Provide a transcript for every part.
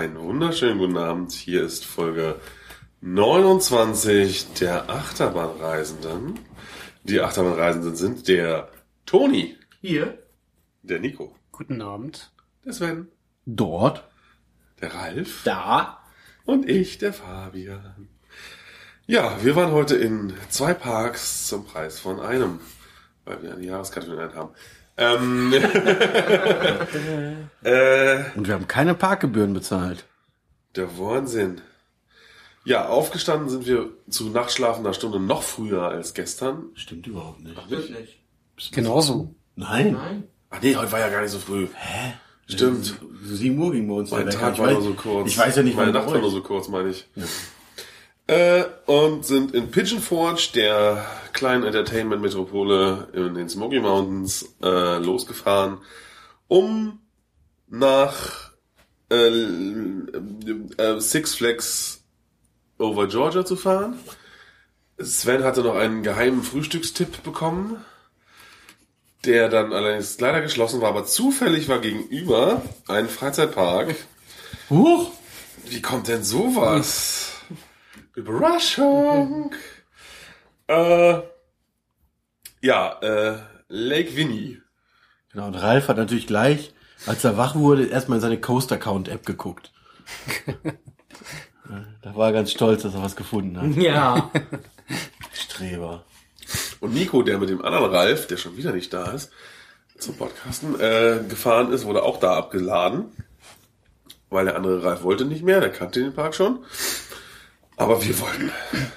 Einen wunderschönen guten Abend. Hier ist Folge 29 der Achterbahnreisenden. Die Achterbahnreisenden sind der Toni. Hier. Der Nico. Guten Abend. Der Sven. Dort. Der Ralf. Da. Und ich, der Fabian. Ja, wir waren heute in 2 Parks zum Preis von einem, weil wir eine Jahreskarte für einen haben. Und wir haben keine Parkgebühren bezahlt. Der Wahnsinn. Ja, aufgestanden sind wir zu nachtschlafender Stunde noch früher als gestern. Stimmt überhaupt nicht. Ach, nicht? Genauso. Nein. Ach nee, heute war ja gar nicht so früh. Hä? Stimmt. 7 Uhr ging bei uns. Mein der Tag Wecker. war nur so kurz. Ich weiß ja nicht, meine wann Nacht bei war nur euch. so kurz, meine ich. Ja. Und sind in Pigeon Forge, der kleinen Entertainment-Metropole in den Smoky Mountains, losgefahren, um nach Six Flags over Georgia zu fahren. Sven hatte noch einen geheimen Frühstückstipp bekommen, der dann allerdings leider geschlossen war, aber zufällig war gegenüber ein Freizeitpark. Huch! Wie kommt denn sowas? Überraschung! Lake Winnie. Genau, und Ralf hat natürlich gleich, als er wach wurde, erstmal in seine Coaster-Count-App geguckt. Da war er ganz stolz, dass er was gefunden hat. Ja. Streber. Und Nico, der mit dem anderen Ralf, der schon wieder nicht da ist, zum Podcasten, gefahren ist, wurde auch da abgeladen. Weil der andere Ralf wollte nicht mehr, der kannte den Park schon. Aber wir wollten.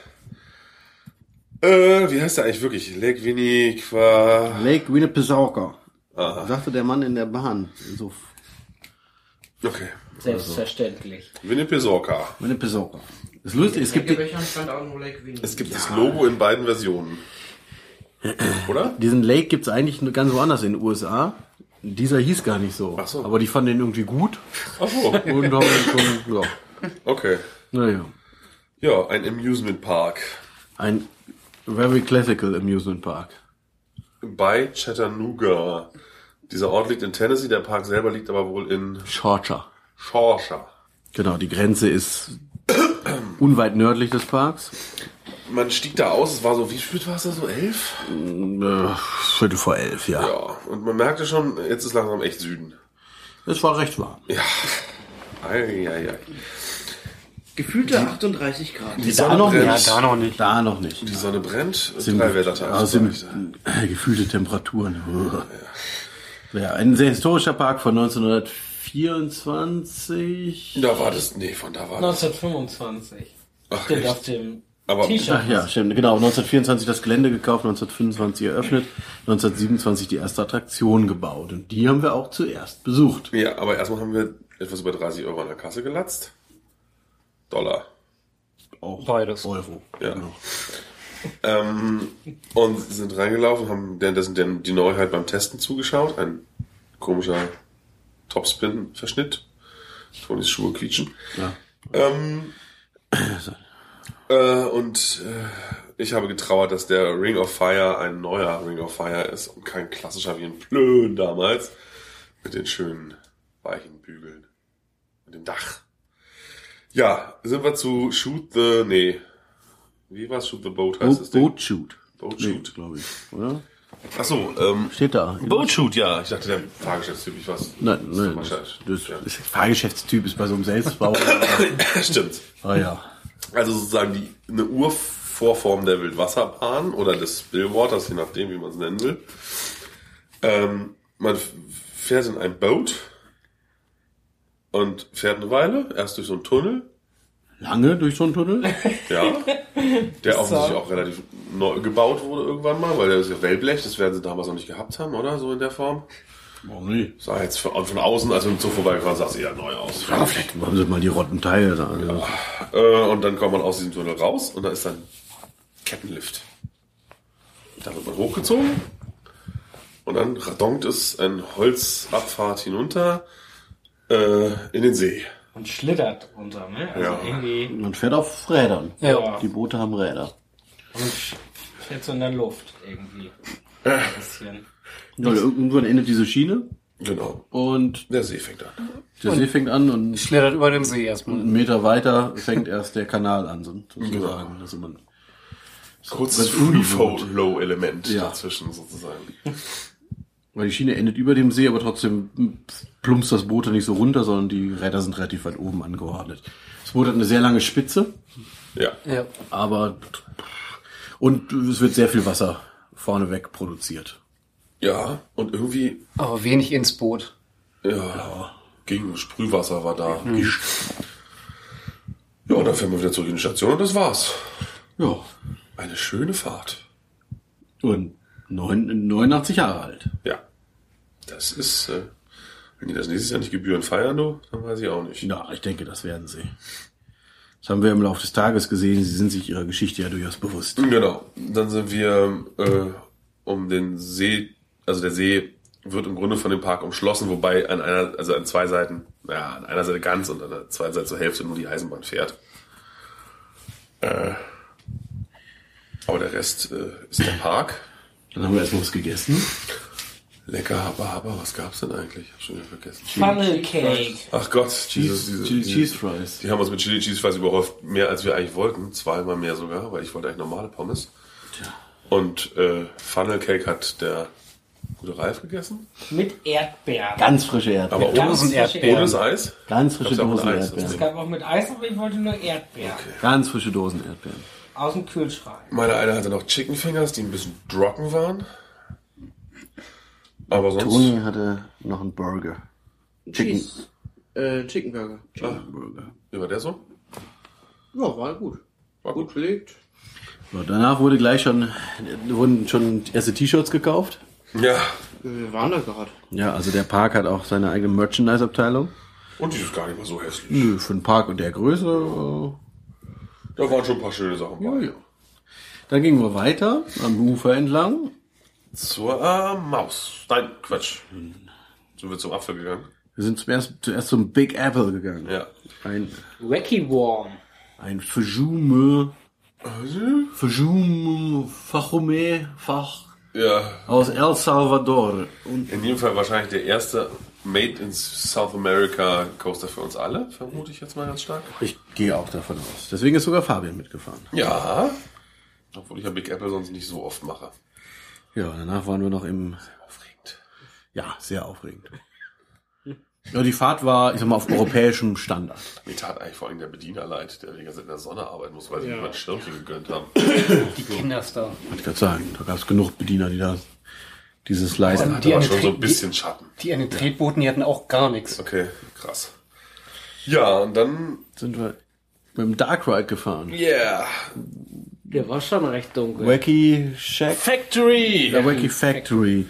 Wie heißt der eigentlich wirklich? Lake Winnie Lake Winnipesaukee. Aha. Sagte der Mann in der Bahn. So, Okay. Selbstverständlich. Winnipesaukee. Winnipesaukee. Das Lustige, es gibt Es gibt das Logo in beiden Versionen. Oder? diesen Lake gibt's eigentlich nur ganz woanders in den USA. Dieser hieß gar nicht so. Ach so. Aber die fanden den irgendwie gut. Ach so. Und haben schon, ja. Okay. Naja. Ja, ein Amusement Park Ein very classical amusement park. bei Chattanooga. Dieser Ort liegt in Tennessee, der Park selber liegt aber wohl in Georgia. Georgia. Genau, die Grenze ist unweit nördlich des Parks. Man stieg da aus, es war so, wie spät war es da, so 11? 11:15, ja. Ja, und man merkte schon, jetzt ist langsam echt Süden. Es war recht warm. Ja. Ei. Gefühlte 38 Grad. Die Sonne brennt. Ja, da noch nicht. Da noch nicht. Die Sonne brennt. Sind- 3 Wettertage. sind gefühlte Temperaturen. Ja, ein sehr historischer Park von 1924. Da war das, nee, von da war das. 1925. Ach, Steht echt? auf dem Aber T-Shirt. Ach ja, stimmt. Genau, 1924 das Gelände gekauft, 1925 eröffnet, 1927 die erste Attraktion gebaut. Und die haben wir auch zuerst besucht. ja, aber erstmal haben wir etwas über 30 Euro an der Kasse gelatzt. Dollar. Auch Beides. Euro. Ja. Und sind reingelaufen, haben währenddessen die Neuheit beim Testen zugeschaut. Ein komischer Topspin-Verschnitt. Tonis Schuhe quietschen. Ja. Ich habe getrauert, dass der Ring of Fire ein neuer Ring of Fire ist und kein klassischer wie ein Plön damals. Mit den schönen weichen Bügeln. Mit dem Dach. Ja, sind wir zu wie war's? Shoot the Boat heißt es. Boat Shoot. Boat Nee, Shoot. glaube ich. Oder? Achso, Steht da. Boat Shoot, ja. Ich dachte, der Fahrgeschäftstyp, ich weiß. Nein. Das Fahrgeschäftstyp ist bei so einem Selbstbau. Stimmt. Ah ja. Also sozusagen eine Urvorform der Wildwasserbahn oder des Spillwaters, je nachdem, wie man es nennen will. Man fährt in ein Boot und fährt eine Weile, erst durch so einen Tunnel, Lange durch so einen Tunnel? ja, der offensichtlich auch relativ neu gebaut wurde irgendwann mal, weil der ist ja Wellblech, das werden sie damals noch nicht gehabt haben, oder? So in der Form. Oh nee. Sah jetzt von außen, also so vorbeigefahren, sah es eher neu aus. Ja, vielleicht haben sie mal die rotten Teile da. Also. Und dann kommt man aus diesem Tunnel raus und da ist dann Kettenlift. Da wird man hochgezogen und dann radonkt es ein Holzabfahrt hinunter in den See. Und schlittert runter, ne? Also Ja. irgendwie. Man fährt auf Rädern. Ja. Die Boote haben Räder. Und fährt so in der Luft irgendwie. Ein bisschen. Ja, irgendwann endet diese Schiene Genau. Und Der See fängt an. der See fängt an und Schlittert über den See erstmal. einen Meter weiter fängt erst der Kanal an, sozusagen. Also man Kurzes Wenn Free-Flow-Element Ja. dazwischen sozusagen. Weil die Schiene endet über dem See, aber trotzdem plumpst das Boot da nicht so runter, sondern die Räder sind relativ weit oben angeordnet. Das Boot hat eine sehr lange Spitze, Ja. Ja. aber und es wird sehr viel Wasser vorneweg produziert. Ja, und irgendwie, Aber wenig ins Boot. gegen Sprühwasser war da. Ja, und dann fähren wir wieder zurück in die Station und das war's. Ja. Eine schöne Fahrt. Und 89 Jahre alt. Ja. Das ist, wenn die das nächstes Jahr nicht Gebühren feiern, du, dann weiß ich auch nicht. Ja, ich denke, das werden sie. Das haben wir im Laufe des Tages gesehen. Sie sind sich ihrer Geschichte ja durchaus bewusst. Genau. Dann sind wir um den See, also der See wird im Grunde von dem Park umschlossen, wobei an zwei Seiten, an einer Seite ganz und an der zweiten Seite zur Hälfte nur die Eisenbahn fährt. Aber der Rest ist der Park. Dann haben wir erstmal was gegessen. Lecker, aber was gab's denn eigentlich? Ich hab schon wieder vergessen. Funnel Cake. Ach Gott, Chili Cheese Fries. Die haben uns mit Chili Cheese Fries überhäuft, mehr als wir eigentlich wollten. Zweimal mehr sogar, weil ich wollte eigentlich normale Pommes. Und Funnel Cake hat der gute Ralf gegessen. Mit Erdbeeren. Ganz frische Erdbeeren. Aber ohne Dosenerdbeeren. ohne das Eis. Ganz frische Gab's auch mit Dosen Eis, Erdbeeren. Es gab auch mit Eis, aber ich wollte nur Erdbeeren. Ganz frische Dosen Erdbeeren. Aus dem Kühlschrank. Meine eine hatte noch Chicken Fingers, die ein bisschen trocken waren. Aber sonst... Toni hatte noch einen Burger. Chicken Burger. Burger. Wie war der so? Ja, war gut. War Gut belegt. So, danach wurden schon erste T-Shirts gekauft. Ja. Wir waren da gerade. Ja, also der Park hat auch seine eigene Merchandise-Abteilung. Und die ist gar nicht mal so hässlich. Nö, für einen Park in der Größe. Da waren schon ein paar schöne Sachen bei. Ja. Dann gingen wir weiter am Ufer entlang. Zur Maus. Nein, Quatsch. Sind wir zum Apfel gegangen? Wir sind zuerst zum Big Apple gegangen. Ja. Wacky Warm. Ein Fajoume Fach Ja. aus El Salvador. Und In jedem Fall wahrscheinlich der erste Made in South America Coaster für uns alle, vermute ich jetzt mal ganz stark. ich gehe auch davon aus. Deswegen ist sogar Fabian mitgefahren. Ja. Obwohl ich ja Big Apple sonst nicht so oft mache. Ja, danach waren wir noch im... Aufregend. Ja, sehr aufregend. Ja, die Fahrt war, ich sag mal, auf europäischem Standard. Mir tat eigentlich vor allem der Bediener leid, der die ganze Zeit in der Sonne arbeiten muss, weil sie mir ein Schirmchen gegönnt haben. Die Kinderstar. Wollte ich gerade sagen, da gab es genug Bediener, die da dieses leisten. Hat aber schon so ein bisschen Schatten. Die an den Tretbooten, die hatten auch gar nichts. Okay, krass. Ja, und dann... Sind wir mit dem Dark Ride gefahren. Yeah. Der war schon recht dunkel. Wacky Shack. Factory! Der Wacky Factory.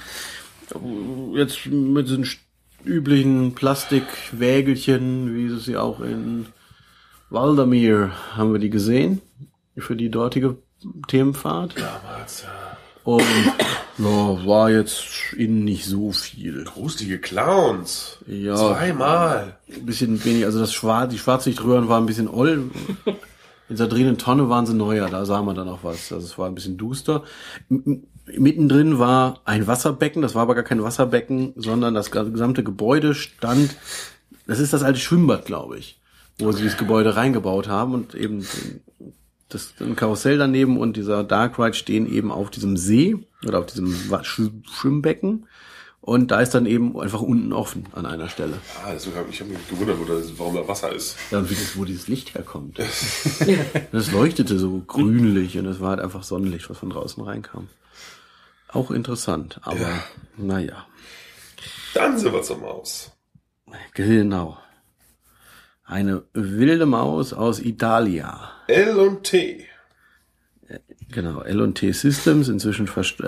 Jetzt mit den üblichen Plastikwägelchen, wie sie auch in Waldamir haben wir die gesehen. Für die dortige Themenfahrt. Damals, ja. Und ja, war jetzt innen nicht so viel. Gruselige Clowns. Ja. Zweimal. Ein bisschen wenig, also die Schwarzlichtröhren waren ein bisschen oll. In der drehenden Tonne waren sie neuer, da sah man dann auch was. Also es war ein bisschen duster. Mittendrin war ein Wasserbecken, das war aber gar kein Wasserbecken, sondern das gesamte Gebäude stand, das ist das alte Schwimmbad, glaube ich, wo sie das Gebäude reingebaut haben und eben ein Karussell daneben und dieser Dark Ride stehen eben auf diesem See oder auf diesem Schwimmbecken. Und da ist dann eben einfach unten offen an einer Stelle. Ah, deswegen ich hab mich gewundert, warum da Wasser ist. Ja, und wo dieses Licht herkommt. Das leuchtete so grünlich und es war halt einfach Sonnenlicht, was von draußen reinkam. Auch interessant, aber naja. Dann sind wir zur Maus. Genau. Eine wilde Maus aus Italia. L&T. Genau, L&T Systems, inzwischen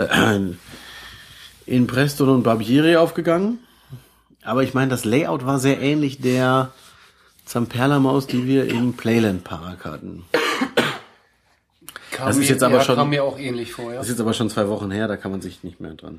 in Preston und Barbieri aufgegangen. Aber ich meine, das Layout war sehr ähnlich der Zamperla-Maus, die wir im Playland Park hatten. Das ist jetzt aber schon, kam mir auch ähnlich vor, ja. das ist jetzt aber schon 2 Wochen her, da kann man sich nicht mehr dran.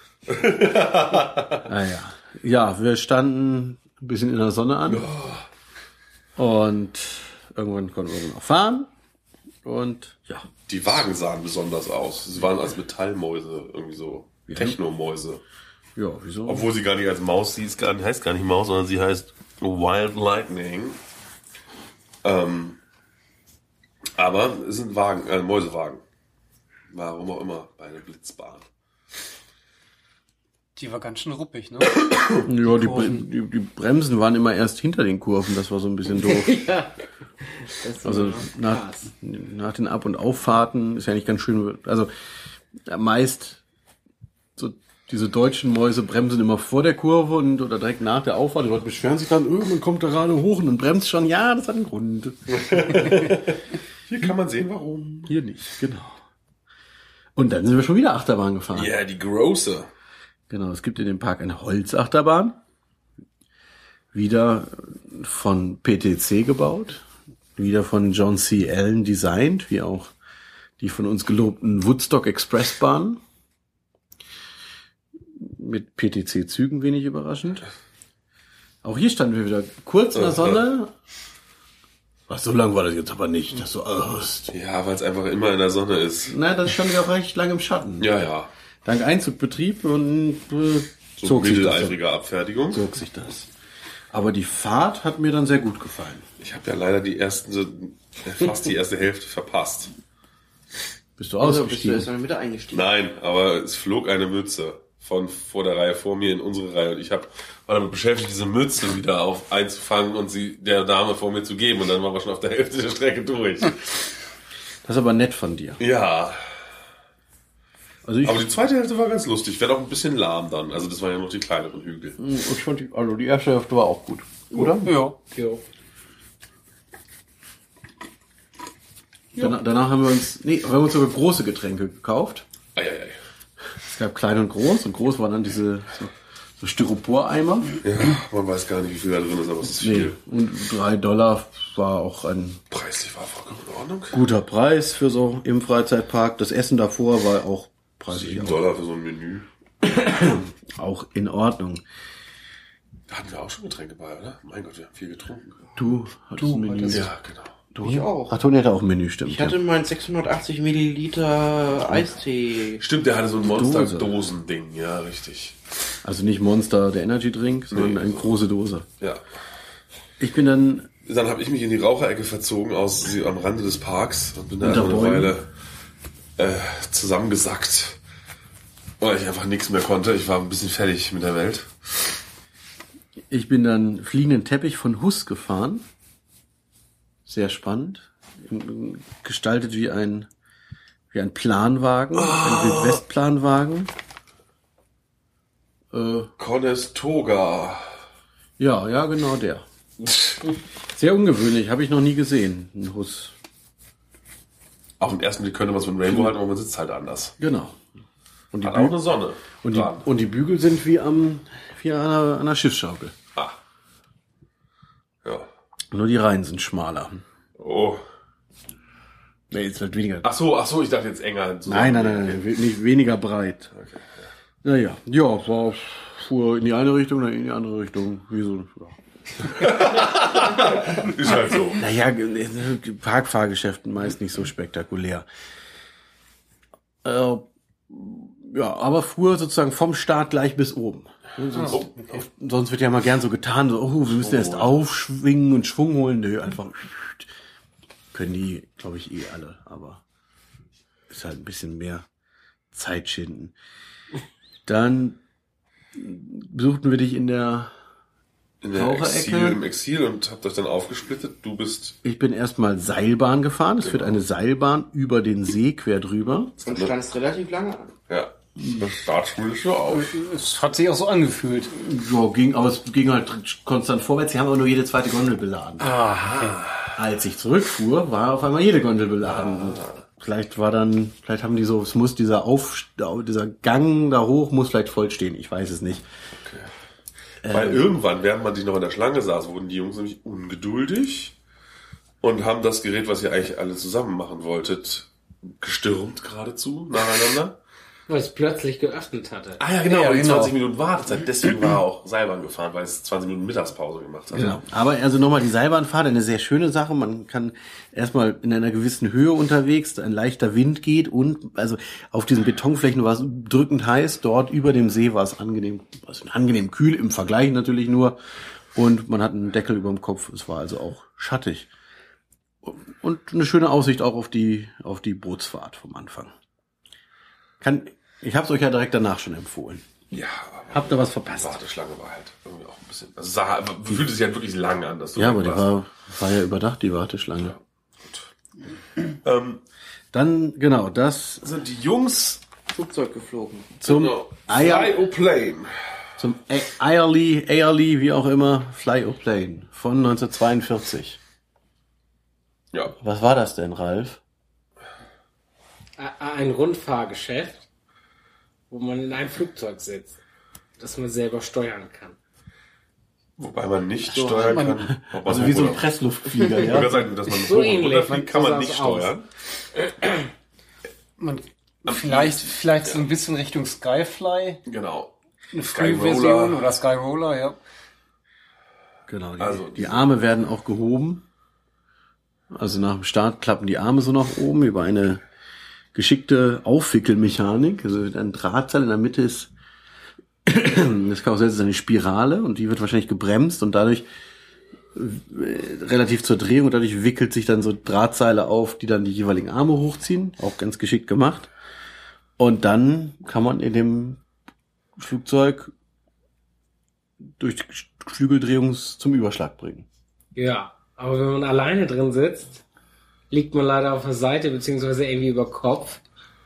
Ja, wir standen ein bisschen in der Sonne an. Und irgendwann konnten wir noch fahren. Und ja. Die Wagen sahen besonders aus. Sie waren als Metallmäuse, irgendwie so Technomäuse. Ja, wieso? Obwohl sie gar nicht als Maus, heißt gar nicht Maus, sondern sie heißt Wild Lightning. Aber es sind Wagen, Mäusewagen. Warum auch immer, bei einer Blitzbahn. Die war ganz schön ruppig, ne? Ja, die Bremsen waren immer erst hinter den Kurven, das war so ein bisschen doof. Ja. Das Also war nach den Ab- und Auffahrten ist ja nicht ganz schön, also meist so diese deutschen Mäuse bremsen immer vor der Kurve oder direkt nach der Auffahrt. Die Leute beschweren sich dann, man kommt da gerade hoch und bremst schon. Ja, das hat einen Grund. Hier kann man sehen, warum. Hier nicht, genau. Und dann sind wir schon wieder Achterbahn gefahren. Ja, die große. Genau, es gibt in dem Park eine Holzachterbahn. Wieder von PTC gebaut. Wieder von John C. Allen designt, wie auch die von uns gelobten Woodstock Expressbahnen. Mit PTC-Zügen, wenig überraschend. Auch hier standen wir wieder kurz in der Sonne. Ach, so lang war das jetzt aber nicht, dass du hast. Ja, weil es einfach immer in der Sonne ist. Na, das standen wir auch recht lange im Schatten. Ja. Dank Einzugbetrieb und So zog sich das. mitteleifrige Abfertigung. Zog sich das. Aber die Fahrt hat mir dann sehr gut gefallen. Ich habe ja leider fast die erste Hälfte verpasst. Bist du Also bist du ausgestiegen? erst mal wieder eingestiegen. Nein, aber es flog eine Mütze von vor der Reihe vor mir in unsere Reihe und ich war damit beschäftigt, diese Mütze wieder einzufangen und sie der Dame vor mir zu geben und dann waren wir schon auf der Hälfte der Strecke durch. Das ist aber nett von dir. Ja, Also aber die zweite Hälfte war ganz lustig, wäre auch ein bisschen lahm dann, also das waren ja noch die kleineren Hügel. ich fand die erste Hälfte war auch gut. Oder? Ja. Danach haben wir uns sogar große Getränke gekauft. Eieiei. Es gab klein und groß waren dann diese so Styropor-Eimer. Ja, man weiß gar nicht, wie viel da drin ist, aber es ist viel. Und $3 war auch ein Preislich war vollkommen in Ordnung. guter Preis für so im Freizeitpark. Das Essen davor war auch preislich $7 für so ein Menü. auch in Ordnung. Da hatten wir auch schon Getränke bei, oder? Mein Gott, wir haben viel getrunken. Du hattest ein Menü. Ja, genau. Ich auch. Ach, Toni hatte auch ein Menü, stimmt. Ich hatte mein 680 Milliliter Eistee. Stimmt, der hatte so ein Monster-Dosen-Ding, ja, richtig. Also nicht Monster, der Energy Drink, sondern eine große Dose. Ja. Ich bin dann Dann habe ich mich in die Raucherecke verzogen, am Rande des Parks und bin da Unter eine Bäumen. Weile zusammengesackt, weil ich einfach nichts mehr konnte. Ich war ein bisschen fertig mit der Welt. einen fliegenden Teppich von Huss gefahren. Sehr spannend. Gestaltet wie ein Planwagen, ein Wildwestplanwagen. Conestoga. Ja, genau der. Sehr ungewöhnlich, habe ich noch nie gesehen, ein Huss. Auf den ersten Blick könnte man es mit Rainbow halten, aber man sitzt halt anders. Genau. Und die, Hat auch eine Sonne. und die Bügel sind wie an einer Schiffsschaukel. Ah. Ja. Nur die Reihen sind schmaler. Oh. Nee, jetzt wird weniger. Ach so, ich dachte jetzt enger. Nein, nicht weniger breit. Okay. Naja, fuhr in die eine Richtung, dann in die andere Richtung. Wie so, Ist halt so. Naja, Parkfahrgeschäften meist nicht so spektakulär. Aber fuhr sozusagen vom Start gleich bis oben. Sonst wird ja mal gern so getan, wir müssen erst aufschwingen und Schwung holen. Nö, einfach können die, glaube ich, alle, aber ist halt ein bisschen mehr Zeit schinden. Dann besuchten wir dich in der Raucherecke. Im Exil und habt euch dann aufgesplittet. Du bist... Ich bin erstmal Seilbahn gefahren. Es führt eine Seilbahn über den See quer drüber. Und standst relativ lange an. Ja. Das Startspiel ist so auf. Es hat sich auch so angefühlt. Ja, aber es ging halt konstant vorwärts. Sie haben aber nur jede zweite Gondel beladen. Als ich zurückfuhr, war auf einmal jede Gondel beladen. Und vielleicht haben die so, es muss dieser Gang da hoch muss vielleicht voll stehen. Ich weiß es nicht. Weil irgendwann, während man sich noch in der Schlange saß, wurden die Jungs nämlich ungeduldig und haben das Gerät, was ihr eigentlich alle zusammen machen wolltet, gestürmt geradezu nacheinander. Weil es plötzlich geöffnet hatte. Ah ja, genau, Ja, die genau. 20 Minuten Wartezeit. Deswegen war er auch Seilbahn gefahren, weil es 20 Minuten Mittagspause gemacht hat. Genau. Aber also nochmal die Seilbahnfahrt, eine sehr schöne Sache. Man kann erstmal in einer gewissen Höhe unterwegs, ein leichter Wind geht und also auf diesen Betonflächen war es drückend heiß. Dort über dem See war es angenehm kühl, im Vergleich natürlich nur. Und man hat einen Deckel über dem Kopf. Es war also auch schattig. Und eine schöne Aussicht auch auf die Bootsfahrt vom Anfang. Ich habe es euch ja direkt danach schon empfohlen. Ja, Habt ihr was die verpasst? Warteschlange war halt irgendwie auch ein bisschen, also fühlte sich halt wirklich lang an. Dass du Ja, aber die warst. war ja überdacht, die Warteschlange. Gut. Dann, genau, das Sind die Jungs Flugzeug geflogen. zum Fly-O-Plane. Zum Airly, wie auch immer, Fly-O-Plane von 1942. Ja. Was war das denn, Ralf? Ein Rundfahrgeschäft, wo man in einem Flugzeug sitzt, das man selber steuern kann. Wobei man nicht steuern kann. Ob man Also wie so ein hoch oder- Pressluftflieger, Ich würde ja? sagen, dass man So hoch und ähnlich, runter fliegt, kann so man sah's nicht aus. steuern. Vielleicht so ein bisschen Richtung Skyfly. Genau. Eine Skyroller. Frühversion oder Skyroller, ja. Genau, Also die Arme werden auch gehoben. Also nach dem Start klappen die Arme so nach oben über eine geschickte Aufwickelmechanik. Also ein Drahtseil in der Mitte ist, das Karussell ist eine Spirale und die wird wahrscheinlich gebremst und dadurch relativ zur Drehung und dadurch wickelt sich dann so Drahtseile auf, die dann die jeweiligen Arme hochziehen. Auch ganz geschickt gemacht. Und dann kann man in dem Flugzeug durch Flügeldrehung zum Überschlag bringen. Ja, aber wenn man alleine drin sitzt, liegt man leider auf der Seite, beziehungsweise irgendwie über Kopf.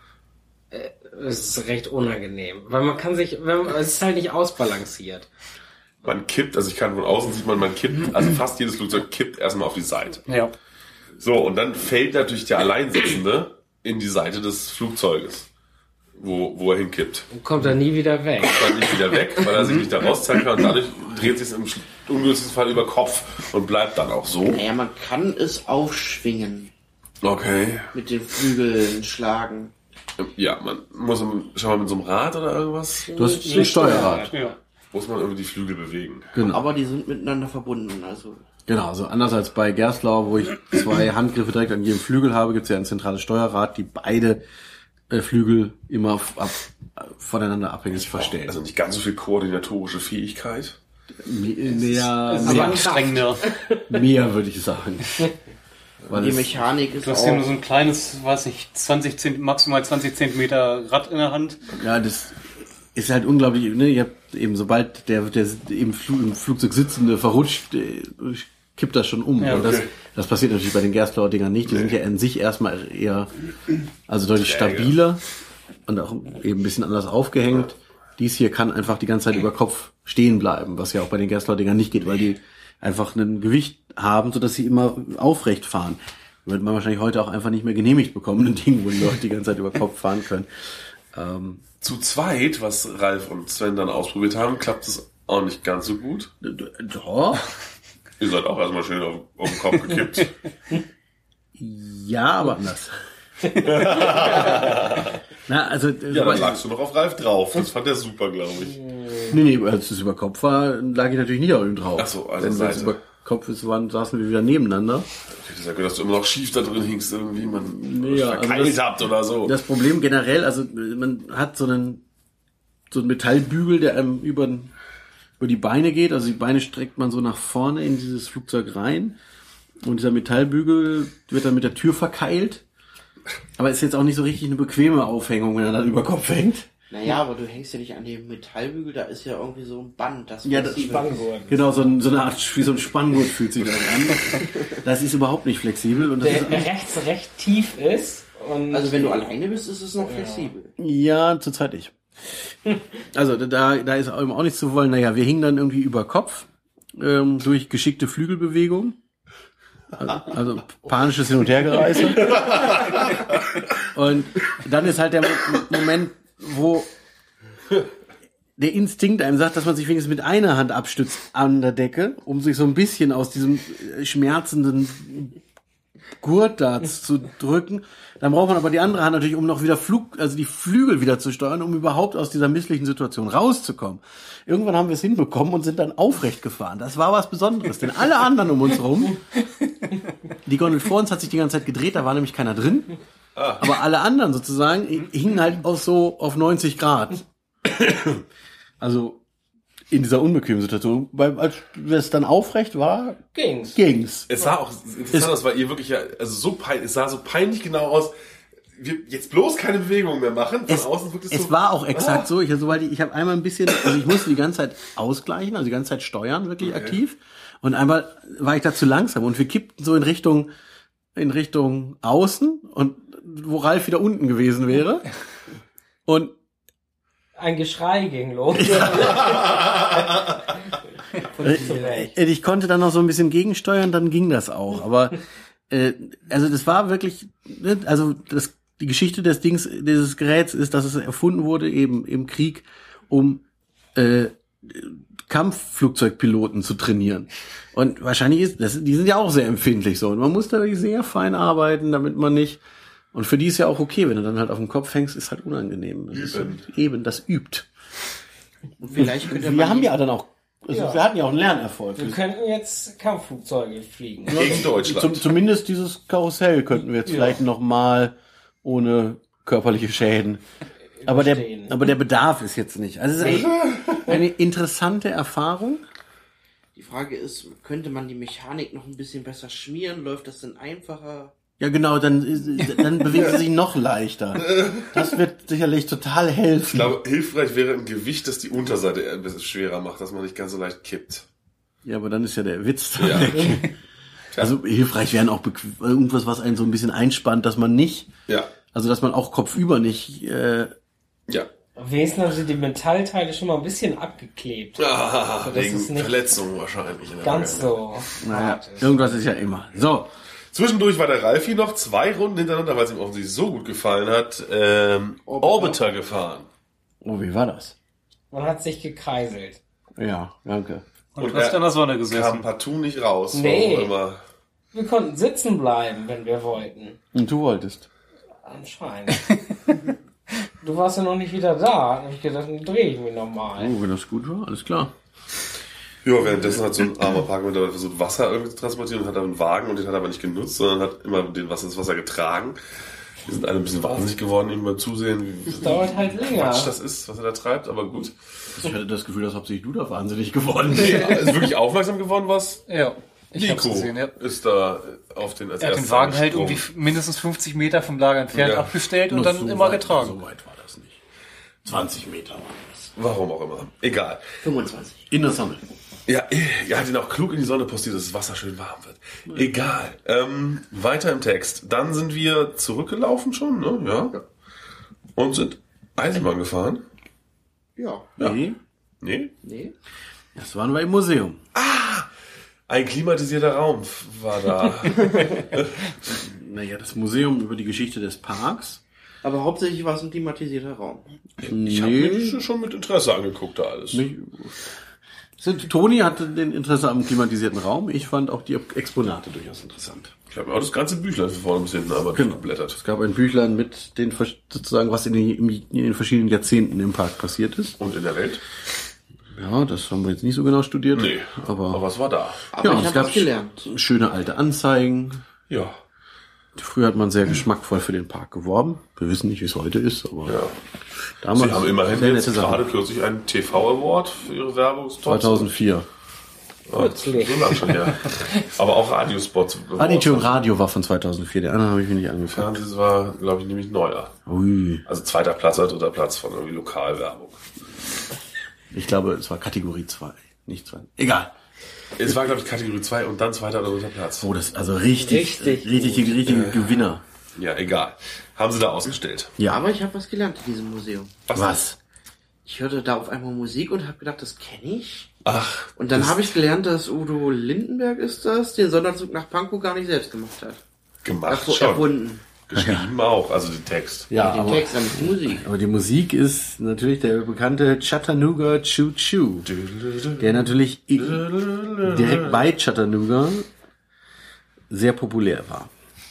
Es ist recht unangenehm, weil man kann sich, es ist halt nicht ausbalanciert. Man kippt, also ich kann von außen sieht man kippt, also fast jedes Flugzeug kippt erstmal auf die Seite. Ja. So, und dann fällt natürlich der Alleinsitzende in die Seite des Flugzeuges, wo er hinkippt. Und kommt dann nie wieder weg. Dann nicht wieder weg, weil er sich nicht da rauszeigen kann und dadurch dreht sich es im ungünstigsten Fall über Kopf und bleibt dann auch so. Naja, man kann es aufschwingen. Okay. Mit den Flügeln schlagen. Ja, man muss schon mal mit so einem Rad oder irgendwas, Du hast ein Steuerrad. Ja. muss man irgendwie die Flügel bewegen. Genau. Aber die sind miteinander verbunden, also. Genau, also anders als bei Gerstlauer, wo ich 2 Handgriffe direkt an jedem Flügel habe, gibt es ja ein zentrales Steuerrad, die beide Flügel immer voneinander abhängig verstellen. Also nicht ganz so viel koordinatorische Fähigkeit. Mehr, Sehr anstrengender. mehr würde ich sagen. Weil Die es, Mechanik ist Du hast ja nur auch. so ein kleines, weiß ich, maximal 20 Zentimeter Rad in der Hand. ja, das ist halt unglaublich, ne? Ihr habt eben, sobald der im Flugzeug Sitzende verrutscht, kippt das schon um. Ja, Und okay. das passiert natürlich bei den Gerstlauer Dingern nicht. Die sind ja in sich erstmal eher, also deutlich Träge. stabiler und auch eben ein bisschen anders aufgehängt. Dies hier kann einfach die ganze Zeit über Kopf stehen bleiben, was ja auch bei den Gerstlauer Dingern nicht geht, weil die einfach ein Gewicht haben, sodass sie immer aufrecht fahren. Wird man wahrscheinlich heute auch einfach nicht mehr genehmigt bekommen, ein Ding, wo die Leute die ganze Zeit über Kopf fahren können. Zu zweit, was Ralf und Sven dann ausprobiert haben, klappt es auch nicht ganz so gut. Doch. Ihr seid auch erstmal schön auf den Kopf gekippt. Ja, aber anders. Na, also, Ja, dann lagst du noch auf Ralf drauf. Das fand er super, glaube ich. nee, als es über Kopf war, lag ich natürlich nicht auf ihm drauf. Ach so, also wenn es Seite. über Kopf ist, saßen wir wieder nebeneinander. Ich hätte gesagt, dass du immer noch schief da drin hingst, irgendwie man Ja, also verkeilt das- habt oder so. Das Problem generell, also man hat so einen Metallbügel, der einem über die Beine geht. Also die Beine streckt man so nach vorne in dieses Flugzeug rein. Und dieser Metallbügel wird dann mit der Tür verkeilt. Aber ist jetzt auch nicht so richtig eine bequeme Aufhängung, wenn er dann über Kopf hängt. Naja, aber du hängst ja nicht an dem Metallbügel, da ist ja irgendwie so ein Band. Das Ja, das flexibel ist. Genau, so eine Art, wie so ein Spanngurt fühlt sich das an. Das ist überhaupt nicht flexibel. Und das Der ist, recht tief ist. Und Also wenn du alleine bist, ist es noch flexibel. ja, zurzeit nicht. Also da ist eben auch nichts zu wollen. Naja, wir hingen dann irgendwie über Kopf durch geschickte Flügelbewegung. Also panisches Hin- und Hergereise. Und dann ist halt der Moment, wo der Instinkt einem sagt, dass man sich wenigstens mit einer Hand abstützt an der Decke, um sich so ein bisschen aus diesem schmerzenden Gurtdarts zu drücken. Dann braucht man aber die andere Hand natürlich, um noch wieder die Flügel wieder zu steuern, um überhaupt aus dieser misslichen Situation rauszukommen. Irgendwann haben wir es hinbekommen und sind dann aufrecht gefahren. Das war was Besonderes, denn alle anderen um uns rum, die Gondel vor uns hat sich die ganze Zeit gedreht, da war nämlich keiner drin. Aber alle anderen sozusagen hingen halt auch so auf 90 Grad. Also in dieser unbequemen Situation. Weil als es dann aufrecht war, ging's. Es sah auch interessant aus, weil ihr wirklich es sah so peinlich genau aus. Wir jetzt bloß keine Bewegung mehr machen. Von außen wirkt es war auch exakt so. Ich habe einmal ein bisschen, also ich musste die ganze Zeit ausgleichen, also die ganze Zeit steuern, wirklich aktiv. Und einmal war ich da zu langsam und wir kippten so in Richtung außen und wo Ralf wieder unten gewesen wäre. Und ein Geschrei ging los. Ich konnte dann noch so ein bisschen gegensteuern, dann ging das auch. Aber also das war wirklich, also die Geschichte dieses Geräts ist, dass es erfunden wurde eben im Krieg, um Kampfflugzeugpiloten zu trainieren. Und wahrscheinlich die sind ja auch sehr empfindlich so. Und man muss da wirklich sehr fein arbeiten, damit man nicht. Und für die ist ja auch okay, wenn du dann halt auf den Kopf hängst, ist halt unangenehm. Das übt. Und vielleicht könnte wir haben ja dann auch, wir hatten ja auch einen Lernerfolg. Wir könnten jetzt Kampfflugzeuge fliegen. Gegen Deutschland. Zumindest dieses Karussell könnten wir jetzt vielleicht noch mal ohne körperliche Schäden. Aber der Bedarf ist jetzt nicht. Also es ist eine interessante Erfahrung. Die Frage ist, könnte man die Mechanik noch ein bisschen besser schmieren? Läuft das denn einfacher? Ja, genau, dann bewegt sie sich noch leichter. Das wird sicherlich total helfen. Ich glaube, hilfreich wäre ein Gewicht, das die Unterseite ein bisschen schwerer macht, dass man nicht ganz so leicht kippt. Ja, aber dann ist ja der Witz. Ja. Also hilfreich wären auch irgendwas, was einen so ein bisschen einspannt, dass man nicht, ja. Also dass man auch kopfüber nicht, ja. Wenigstens haben sie die Metallteile schon mal ein bisschen abgeklebt. Wegen Verletzungen wahrscheinlich. Ganz so. Naja, irgendwas ist ja immer. So. Zwischendurch war der Ralfi noch 2 Runden hintereinander, weil es ihm offensichtlich so gut gefallen hat, Orbiter gefahren. Oh, wie war das? Man hat sich gekreiselt. Ja, danke. Und du hast in der Sonne gesessen. Kam partout nicht raus. Nee. Immer. Wir konnten sitzen bleiben, wenn wir wollten. Und du wolltest? Anscheinend. Du warst ja noch nicht wieder da. Da habe ich gedacht, dann drehe ich mich nochmal. Oh, wenn das gut war, alles klar. Ja, währenddessen hat so ein armer Parkmitarbeiter versucht, Wasser irgendwie zu transportieren und hat einen Wagen und den hat er aber nicht genutzt, sondern hat immer das Wasser getragen. Wir sind alle ein bisschen wahnsinnig geworden, ihm beim Zusehen, wie Das dauert halt länger. Quatsch das ist, was er da treibt, aber gut. Ich hatte das Gefühl, dass hauptsächlich du da wahnsinnig geworden Nee, bist. ist wirklich aufmerksam geworden, was? Ja. Ich hab's Nico gesehen, ja. ist da auf den als Er hat den erstes Wagen halt angesprungen. irgendwie mindestens 50 Meter vom Lager entfernt Ja. abgestellt und Nur dann so immer weit, getragen. So weit war das nicht. 20 Meter war das. Warum auch immer. Egal. 25. In der Sonne. Ja, er hat ihn auch klug in die Sonne postiert, dass das Wasser schön warm wird. Egal. Weiter im Text. Dann sind wir zurückgelaufen schon, ne? Ja. Und sind Eisenbahn gefahren. Ja. Ja. Nee, Nee. das waren wir im Museum. Ein klimatisierter Raum war da. Naja, das Museum über die Geschichte des Parks. Aber hauptsächlich war es ein klimatisierter Raum. Ich habe mir das schon mit Interesse angeguckt, da alles. Toni hatte den Interesse am klimatisierten Raum. Ich fand auch die Exponate durchaus interessant. Ich habe mir auch das ganze Büchlein von vorne bis hinten aber geblättert. Es gab ein Büchlein mit den sozusagen, was in den verschiedenen Jahrzehnten im Park passiert ist. Und in der Welt? Ja, das haben wir jetzt nicht so genau studiert. Nee, aber was war da? Aber ja, ich es habe gab was gelernt. schöne alte Anzeigen. Ja. Früher hat man sehr geschmackvoll für den Park geworben. Wir wissen nicht, wie es heute ist, aber Ja. damals Sie haben immerhin sehr jetzt nette Sachen. gerade kürzlich einen TV-Award für ihre Werbungspots. 2004. So lange schon her. Aber auch Radiospots. Radio war von 2004, der andere habe ich mir nicht angefangen. Fernsehen war, glaube ich, nämlich neuer. Ui. Also 2. Platz oder 3. Platz von irgendwie Lokalwerbung. Ich glaube, es war Kategorie 2, nicht 2. Egal. Es war, glaube ich, Kategorie 2 und dann 2. oder 3. Platz. Oh, das also richtig Gewinner. Ja, egal. Haben sie da ausgestellt. Ja, Aber ich habe was gelernt in diesem Museum. was? Ich hörte da auf einmal Musik und habe gedacht, das kenne ich. Ach. Und dann habe ich gelernt, dass Udo Lindenberg ist das, den Sonderzug nach Pankow gar nicht selbst gemacht hat. Gemacht schon. Erfunden. Geschrieben auch, also den Text. Ja, Den Text, aber nicht die Musik. aber die Musik ist natürlich der bekannte Chattanooga Choo Choo, der natürlich direkt bei Chattanooga sehr populär war.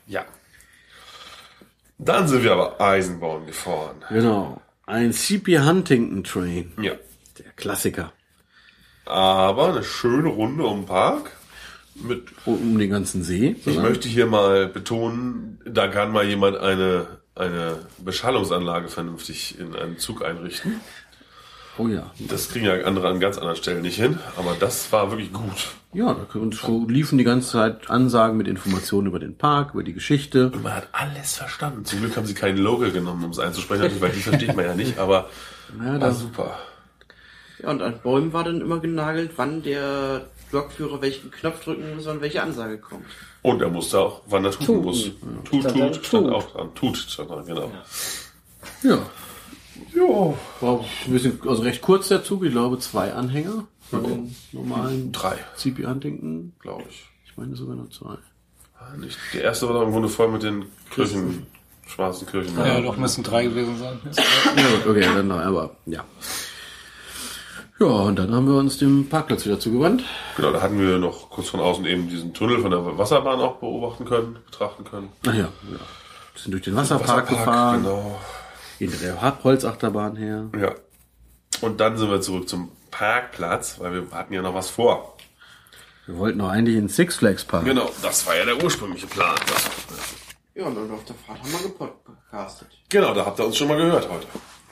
Ja. Dann sind wir aber Eisenbahn gefahren. Genau. Ein CP Huntington Train. Ja. Der Klassiker. Aber eine schöne Runde um den Park. Um den ganzen See. Ich möchte hier mal betonen, da kann mal jemand eine Beschallungsanlage vernünftig in einem Zug einrichten. Oh ja. Das kriegen ja andere an ganz anderen Stellen nicht hin, aber das war wirklich gut. Ja, und so liefen die ganze Zeit Ansagen mit Informationen über den Park, über die Geschichte. Und man hat alles verstanden. Zum Glück haben sie keinen Local genommen, um es einzusprechen, natürlich, weil die versteht man ja nicht, aber Ja, war super. Ja, und an Bäumen war dann immer genagelt, wann der Lokführer welchen Knopf drücken muss und welche Ansage kommt. Und er musste auch, wann er tuten muss. Tut, stand Tut. auch dran. Tut stand dran, genau. Ja. Ja. War ein bisschen, also recht kurz der Zug, ich glaube 2 Anhänger. Von den normalen 3, CP Huntington. glaube ich. Ich meine sogar nur 2. Nicht. Der erste war doch im Grunde voll mit den Kirchen, schwarzen Kirchen. Ja, doch müssen 3 gewesen sein. Ja, gut, okay, dann noch, aber ja. Ja, und dann haben wir uns dem Parkplatz wieder zugewandt. Genau, da hatten wir noch kurz von außen eben diesen Tunnel von der Wasserbahn auch betrachten können. Ach ja, ja. Sind durch den Wasserpark gefahren, Genau. hinter der Holzachterbahn her. Ja. Und dann sind wir zurück zum Parkplatz, weil wir hatten ja noch was vor. Wir wollten doch eigentlich in Six Flags Park. Genau, das war ja der ursprüngliche Plan. Ja, und dann auf der Fahrt haben wir gepodcastet. Genau, da habt ihr uns schon mal gehört heute.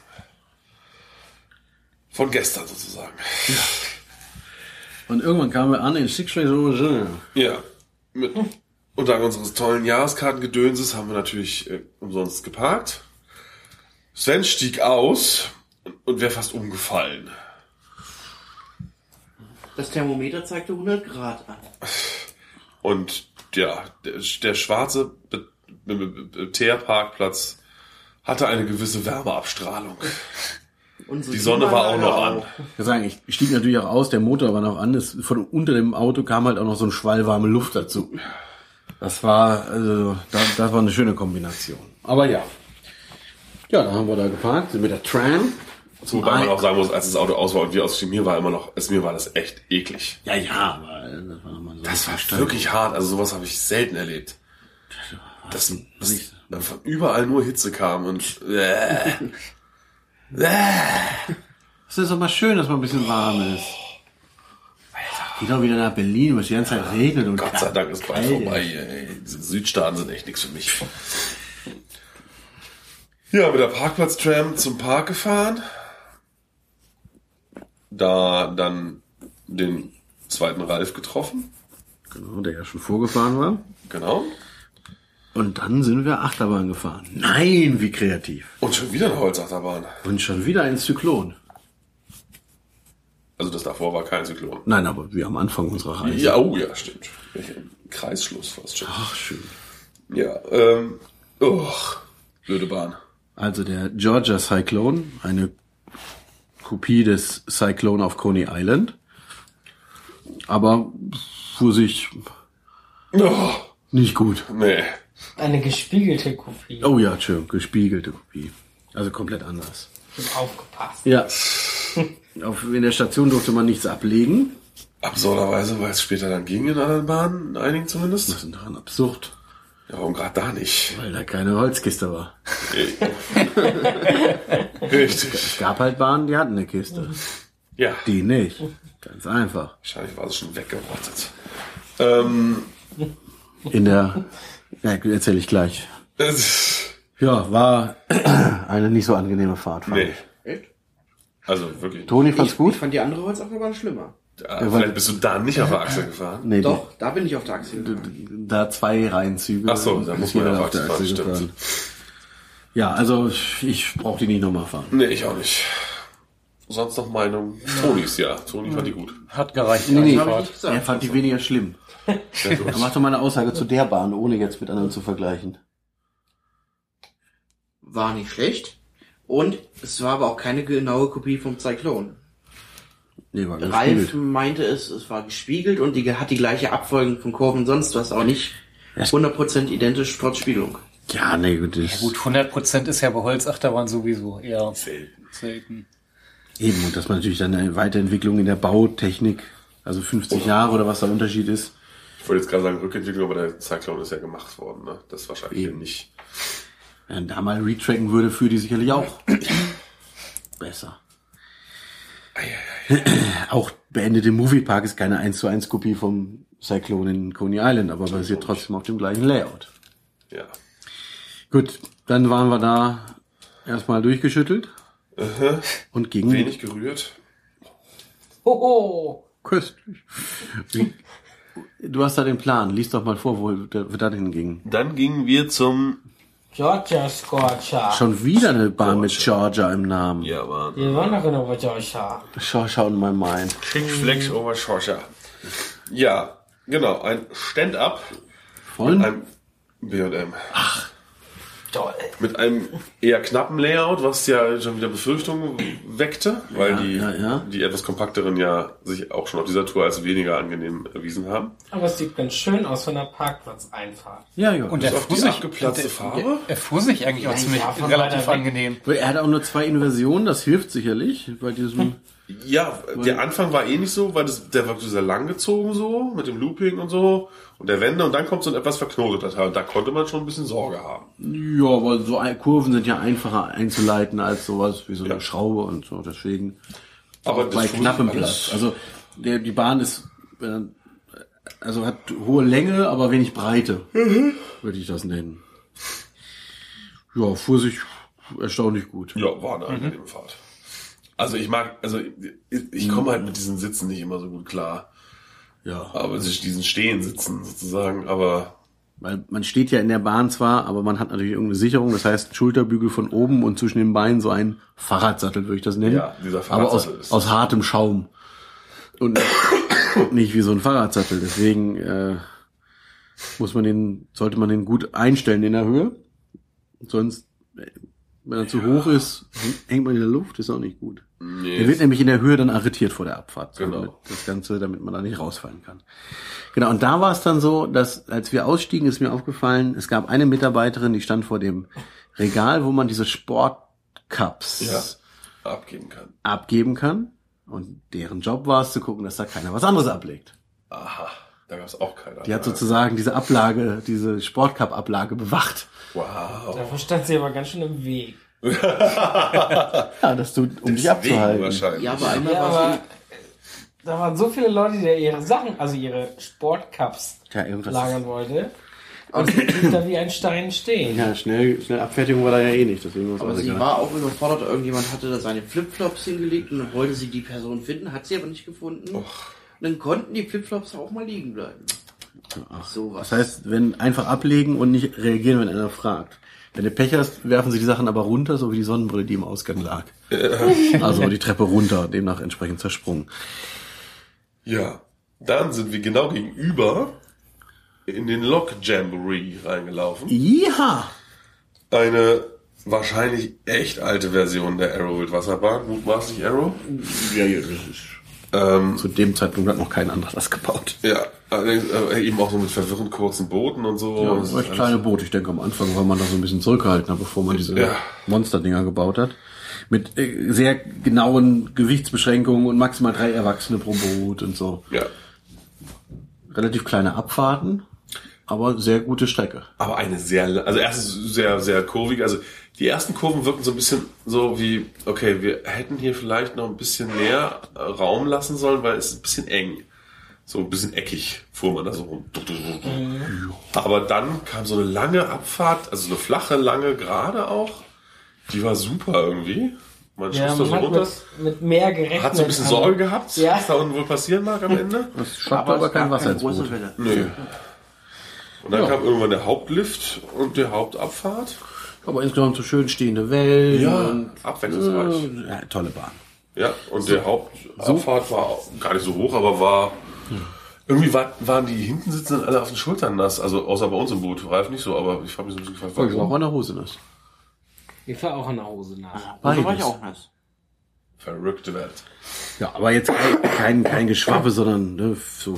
Von gestern sozusagen. Und irgendwann kamen wir an in Six Flags Origin. Ja. Und dank unseres tollen Jahreskartengedönses haben wir natürlich umsonst geparkt. Sven stieg aus und wäre fast umgefallen. Das Thermometer zeigte 100 Grad an. Und ja, der schwarze Teerparkplatz hatte eine gewisse Wärmeabstrahlung. Unsere Die Sonne war auch noch an. Ich kann sagen, ich stieg natürlich auch aus, der Motor war noch an, von unter dem Auto kam halt auch noch so ein Schwall warme Luft dazu. Das war, also, das war eine schöne Kombination. Aber ja. Ja, dann haben wir da geparkt, sind mit der Tram. Wobei man auch sagen muss, als das Auto aus war und wir ausgestiegen, mir war das echt eklig. Ja, aber das war nochmal so. Das war wirklich hart, also sowas habe ich selten erlebt. Dass von überall nur Hitze kam und Es ist doch mal schön, dass man ein bisschen warm ist. Geht auch wieder nach Berlin, wo es die ganze Zeit regnet und Gott sei Dank ist bald vorbei. Ey. Diese Südstaaten sind echt nichts für mich. Ja, mit der Parkplatz-Tram zum Park gefahren. Da dann den zweiten Ralf getroffen. Genau, der ja schon vorgefahren war. Genau. Und dann sind wir Achterbahn gefahren. Nein, wie kreativ. Und schon wieder eine Holzachterbahn. Und schon wieder ein Zyklon. Also das davor war kein Zyklon. Nein, aber wir am Anfang unserer Reise. Ja, oh ja, stimmt. Kreisschluss fast schon. Ach, schön. Ja, blöde Bahn. Also der Georgia Cyclone, eine Kopie des Cyclone auf Coney Island. Aber fuhr sich nicht gut. Nee. Eine gespiegelte Kopie. Oh ja, schön, gespiegelte Kopie. Also komplett anders. Aufgepasst. Ja. In der Station durfte man nichts ablegen. Absurderweise, weil es später dann ging in anderen Bahnen, einigen zumindest. Das ist daran absurd, Ja, warum gerade da nicht? weil da keine Holzkiste war. Richtig. Es gab halt Bahnen, die hatten eine Kiste. Ja, Die nicht. Ganz einfach. wahrscheinlich war sie schon weggerottet. In der, ja, erzähle ich gleich. Ja, war eine nicht so angenehme Fahrt. fand Nee. ich. Echt? Also wirklich. Toni fand's gut? Ich fand die andere Holzachterbahn schlimmer. Vielleicht bist du da nicht auf der Achse gefahren. Nee, Doch, da bin ich auf der Achse gefahren. da 2 Reihenzüge. Ach so, da muss man jeder auf der Achse fahren, gefahren. Ja, also ich brauche die nicht nochmal fahren. Nee, ich auch nicht. Sonst noch Meinung? Tonis, ja. Toni fand die gut. Hat gereicht. Nee, Hab ich nicht gesagt. er fand die weniger schlimm. Sehr gut. Er macht doch mal eine Aussage zu der Bahn, ohne jetzt mit anderen zu vergleichen. War nicht schlecht. Und es war aber auch keine genaue Kopie vom Cyclone. Nee, war Ralf gespiegelt. meinte es war gespiegelt und die hat die gleiche Abfolge von Kurven sonst was, aber nicht 100% identisch trotz Spiegelung. Ja, nee, gut. Das Gut, 100% ist ja bei Holzachterbahn sowieso eher selten. eben, und dass man natürlich dann eine Weiterentwicklung in der Bautechnik, also 50 Jahre oder was der Unterschied ist, Ich wollte jetzt gerade sagen Rückentwicklung, aber der Cyclone ist ja gemacht worden, ne? Das ist wahrscheinlich Eben. nicht. Wenn da mal retracken würde, für die sicherlich auch besser. Auch beendete Moviepark ist keine 1:1 Kopie vom Cyclone in Coney Island, aber basiert trotzdem auf dem gleichen Layout. Ja. Gut, dann waren wir da erstmal durchgeschüttelt und gingen Wenig gerührt. Hoho! köstlich. Du hast da den Plan. Lies doch mal vor, wo wir da hingingen. Dann gingen wir zum... Georgia Scorcher. Schon wieder eine Bahn mit Georgia im Namen. Ja, Mann. Wir waren doch in Nova Georgia. Georgia on my mind. Schick Flex over Georgia. Ja, genau. Ein Stand-up Von? mit einem B&M. Toll. Mit einem eher knappen Layout, was ja schon wieder Befürchtungen weckte, weil die etwas kompakteren ja sich auch schon auf dieser Tour als weniger angenehm erwiesen haben. Aber es sieht ganz schön aus von der Parkplatzeinfahrt. Ja, ja. Und Bis der auf die abgeplatzte Farbe. Er fuhr sich eigentlich auch ziemlich von relativ weiter weg. angenehm. Er hat auch nur 2 Inversionen, das hilft sicherlich bei diesem. Ja, der Anfang war eh nicht so, weil der war so sehr lang gezogen so, mit dem Looping und so, und der Wende, und dann kommt so ein etwas verknoteter Teil, und da konnte man schon ein bisschen Sorge haben. Ja, aber so Kurven sind ja einfacher einzuleiten als sowas wie so eine Schraube und so, deswegen. Aber auch bei das knappem alles- Platz. Also die Bahn ist also hat hohe Länge, aber wenig Breite, würde ich das nennen. Ja, fuhr sich erstaunlich gut. Ja, war eine angenehme Fahrt. Also ich komme halt mit diesen Sitzen nicht immer so gut klar. Ja. Aber diesen Stehensitzen sozusagen, aber Weil man steht ja in der Bahn zwar, aber man hat natürlich irgendeine Sicherung, das heißt Schulterbügel von oben und zwischen den Beinen so ein Fahrradsattel, würde ich das nennen. Ja, dieser aber Fahrradsattel ist- aus hartem Schaum. Und nicht wie so ein Fahrradsattel. Deswegen sollte man den gut einstellen in der Höhe. Sonst, wenn er zu hoch ist, hängt man in der Luft, ist auch nicht gut. nee. Der wird nämlich in der Höhe dann arretiert vor der Abfahrt. Genau. Damit man da nicht rausfallen kann. Genau, und da war es dann so, dass als wir ausstiegen, ist mir aufgefallen, es gab eine Mitarbeiterin, die stand vor dem Regal, wo man diese Sportcups abgeben kann. Und deren Job war es zu gucken, dass da keiner was anderes ablegt. Aha, da gab es auch keiner. Die hat sozusagen diese Ablage, diese Sportcup-Ablage bewacht. Wow. Dafür stand sie aber ganz schön im Weg. Ja, das tut, um dich abzuhalten. Wahrscheinlich. Ja, aber einmal Ja, war aber da waren so viele Leute, die da ihre Sachen, also ihre Sportcups Ja, irgendwas. lagern wollte. Und sie blieb da wie ein Stein stehen. Ja, schnell Abfertigung war da ja eh nicht, deswegen war es aber auch sie egal. war auch überfordert. Irgendjemand hatte da seine Flipflops hingelegt und dann wollte sie die Person finden, hat sie aber nicht gefunden. Und dann konnten die Flipflops auch mal liegen bleiben. Ach, Sowas. das heißt, wenn einfach ablegen und nicht reagieren, wenn einer fragt. Wenn du Pech hast, werfen sie die Sachen aber runter, so wie die Sonnenbrille, die im Ausgang lag. Also die Treppe runter, demnach entsprechend zersprungen. Ja, dann sind wir genau gegenüber in den Lok Jamboree reingelaufen. Ja! Eine wahrscheinlich echt alte Version der Arrow Wildwasserbahn. Mutmaßlich Arrow. Ja, das ist. Zu dem Zeitpunkt hat noch kein anderer das gebaut. Ja, allerdings eben auch so mit verwirrend kurzen Booten und so. Ja, Das ist recht kleine Boot. Ich denke am Anfang war man da so ein bisschen zurückgehalten, hat, bevor man diese Ja. Monsterdinger gebaut hat. Mit sehr genauen Gewichtsbeschränkungen und maximal 3 Erwachsene pro Boot und so. Ja, Relativ kleine Abfahrten, aber sehr gute Strecke. aber eine also erstens sehr, sehr kurvig. Also die ersten Kurven wirken so ein bisschen so wie, okay, wir hätten hier vielleicht noch ein bisschen mehr Raum lassen sollen, weil es ist ein bisschen eng. So ein bisschen eckig fuhr man da so rum. Aber dann kam so eine lange Abfahrt, also eine flache, lange Gerade auch. Die war super irgendwie. Man Ja, schoss da man so hat runter. mit mehr gerechnet. Hat so ein bisschen aber- Sorge gehabt, Ja. was da unten wohl passieren mag am Ende. Das schafft aber es kein gab Wasser keine ins große Boot. Welle. Nö. Und dann Ja. kam irgendwann der Hauptlift und die Hauptabfahrt. Aber insgesamt so schön stehende Wellen. Ja, und, abwechslungsreich. ja, tolle Bahn. Ja, und der Hauptabfahrt war auch gar nicht so hoch, aber war... Irgendwie waren die hinten sitzenden alle auf den Schultern nass. Also außer bei uns im Boot. Ralf nicht so, aber ich habe mich so ein bisschen gefragt, Ich war auch an der Hose nass. Ich war auch in der Hose nach. Da war ich Beides. auch nass. Verrückte Welt. Ja, aber jetzt kein Geschwappe, sondern ne, so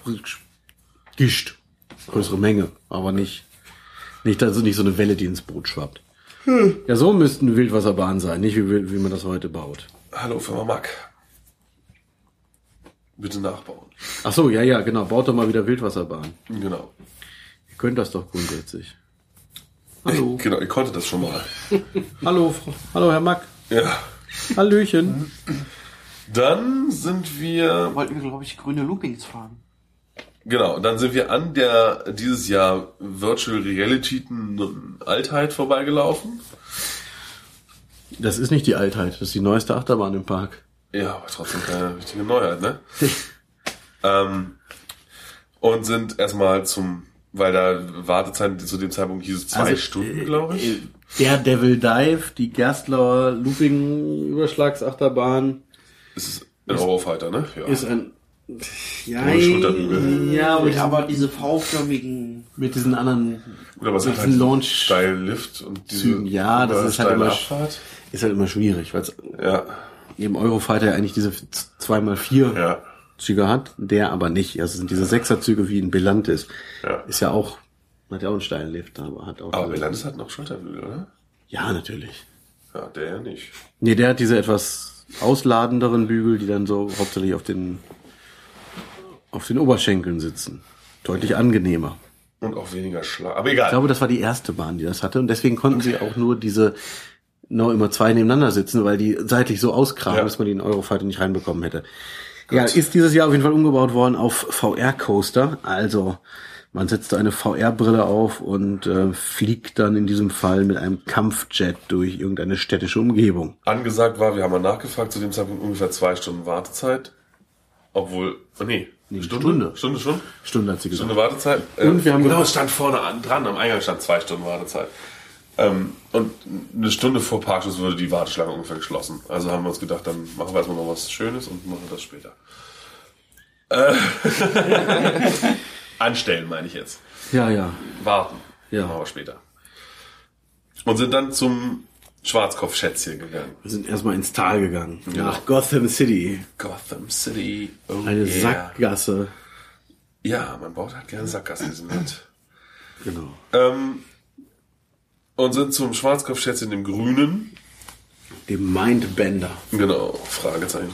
Gischt. Größere Menge, aber nicht so eine Welle, die ins Boot schwappt. Ja, so müssten Wildwasserbahnen sein, nicht wie man das heute baut. Hallo, Firma Mack. bitte nachbauen. Ach so, ja, genau. Baut doch mal wieder Wildwasserbahn. Genau. Ihr könnt das doch grundsätzlich. Hallo. Genau, ihr konntet das schon mal. Hallo, hallo, Herr Mack. Ja. Hallöchen. Dann sind wir, Wollten wir, glaube ich, grüne Loopings fahren. genau, dann sind wir an der dieses Jahr Virtual Reality Altheit vorbeigelaufen. Das ist nicht die Altheit, das ist die neueste Achterbahn im Park. Ja, aber trotzdem keine richtige Neuheit, ne? Und sind erstmal weil da Wartezeit zu dem Zeitpunkt hieß es 2 Stunden, glaube ich. Der Devil Dive, die Gerstlauer Looping-Überschlagsachterbahn. Ist ein Eurofighter, ne? Ja. Ist ein... Ja, Ohne Schulterbügel. ja, Mit aber diese V-förmigen... mit diesen anderen... Oder was mit hat diesen halt Launch... steilen Lift und diese Zügen. Ja, das ist halt steile immer... Abfahrt. Ist halt immer schwierig, weil Ja, im Eurofighter ja eigentlich diese 2x4 ja, Züge hat, der aber nicht. Also sind diese 6er-Züge wie in Belantis. ja. Ist ja auch, hat ja auch einen steilen Lift, aber hat auch... Aber Belantis hat noch Schulterbügel, oder? Ja, natürlich. Ja, der ja nicht. Nee, der hat diese etwas ausladenderen Bügel, die dann so hauptsächlich auf den Oberschenkeln sitzen. Deutlich angenehmer. Und auch weniger Schlag. Aber egal. Ich glaube, das war die erste Bahn, die das hatte. Und deswegen konnten sie auch nur diese noch immer 2 nebeneinander sitzen, weil die seitlich so auskramen, Ja. dass man die in Eurofighter nicht reinbekommen hätte. Ja, ist dieses Jahr auf jeden Fall umgebaut worden auf VR-Coaster. Also man setzt da eine VR-Brille auf und fliegt dann in diesem Fall mit einem Kampfjet durch irgendeine städtische Umgebung. Angesagt war, wir haben mal nachgefragt, zu dem Zeitpunkt ungefähr 2 Stunden Wartezeit. Obwohl, Nee, Stunde Stunde hat sie gesagt. Stunde Wartezeit. Und wir haben genau, gesagt- es stand vorne dran, am Eingang stand 2 Stunden Wartezeit. Und eine Stunde vor Parkschluss wurde die Warteschlange ungefähr geschlossen. Also haben wir uns gedacht, dann machen wir erstmal noch was Schönes und machen das später. Anstellen meine ich jetzt. Ja. Warten. Ja. Machen wir später. Und sind dann zum Schwarzkopf-Schätzchen gegangen. Wir sind erstmal ins Tal gegangen. Ja. Nach Gotham City. Gotham City. Oh Eine yeah. Sackgasse. Ja, man baut halt gerne Sackgassen in diesem Land. Genau. Und sind zum Schwarzkopf-Schätzchen im Grünen. Dem Mindbender. Genau. Fragezeichen.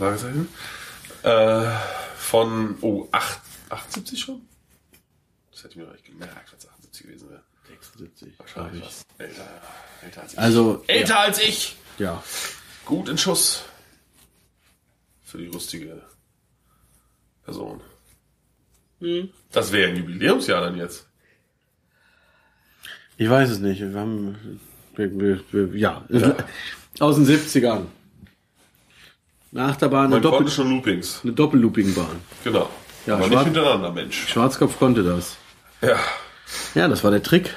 Von, 78 schon? Das hätte ich mir eigentlich gemerkt, wenn es 78 gewesen wäre. 76. Wahrscheinlich was. Älter als ich. Also, Älter als ich! ja. Gut in Schuss. Für die lustige Person. Das wäre ein Jubiläumsjahr dann jetzt. Ich weiß es nicht. Wir haben, ja. Aus den 70ern. Eine Achterbahn, Man konnte schon Loopings. eine Doppelloopingbahn. Genau. Ja, aber nicht hintereinander, Mensch. Schwarzkopf konnte das. Ja. Ja, das war der Trick.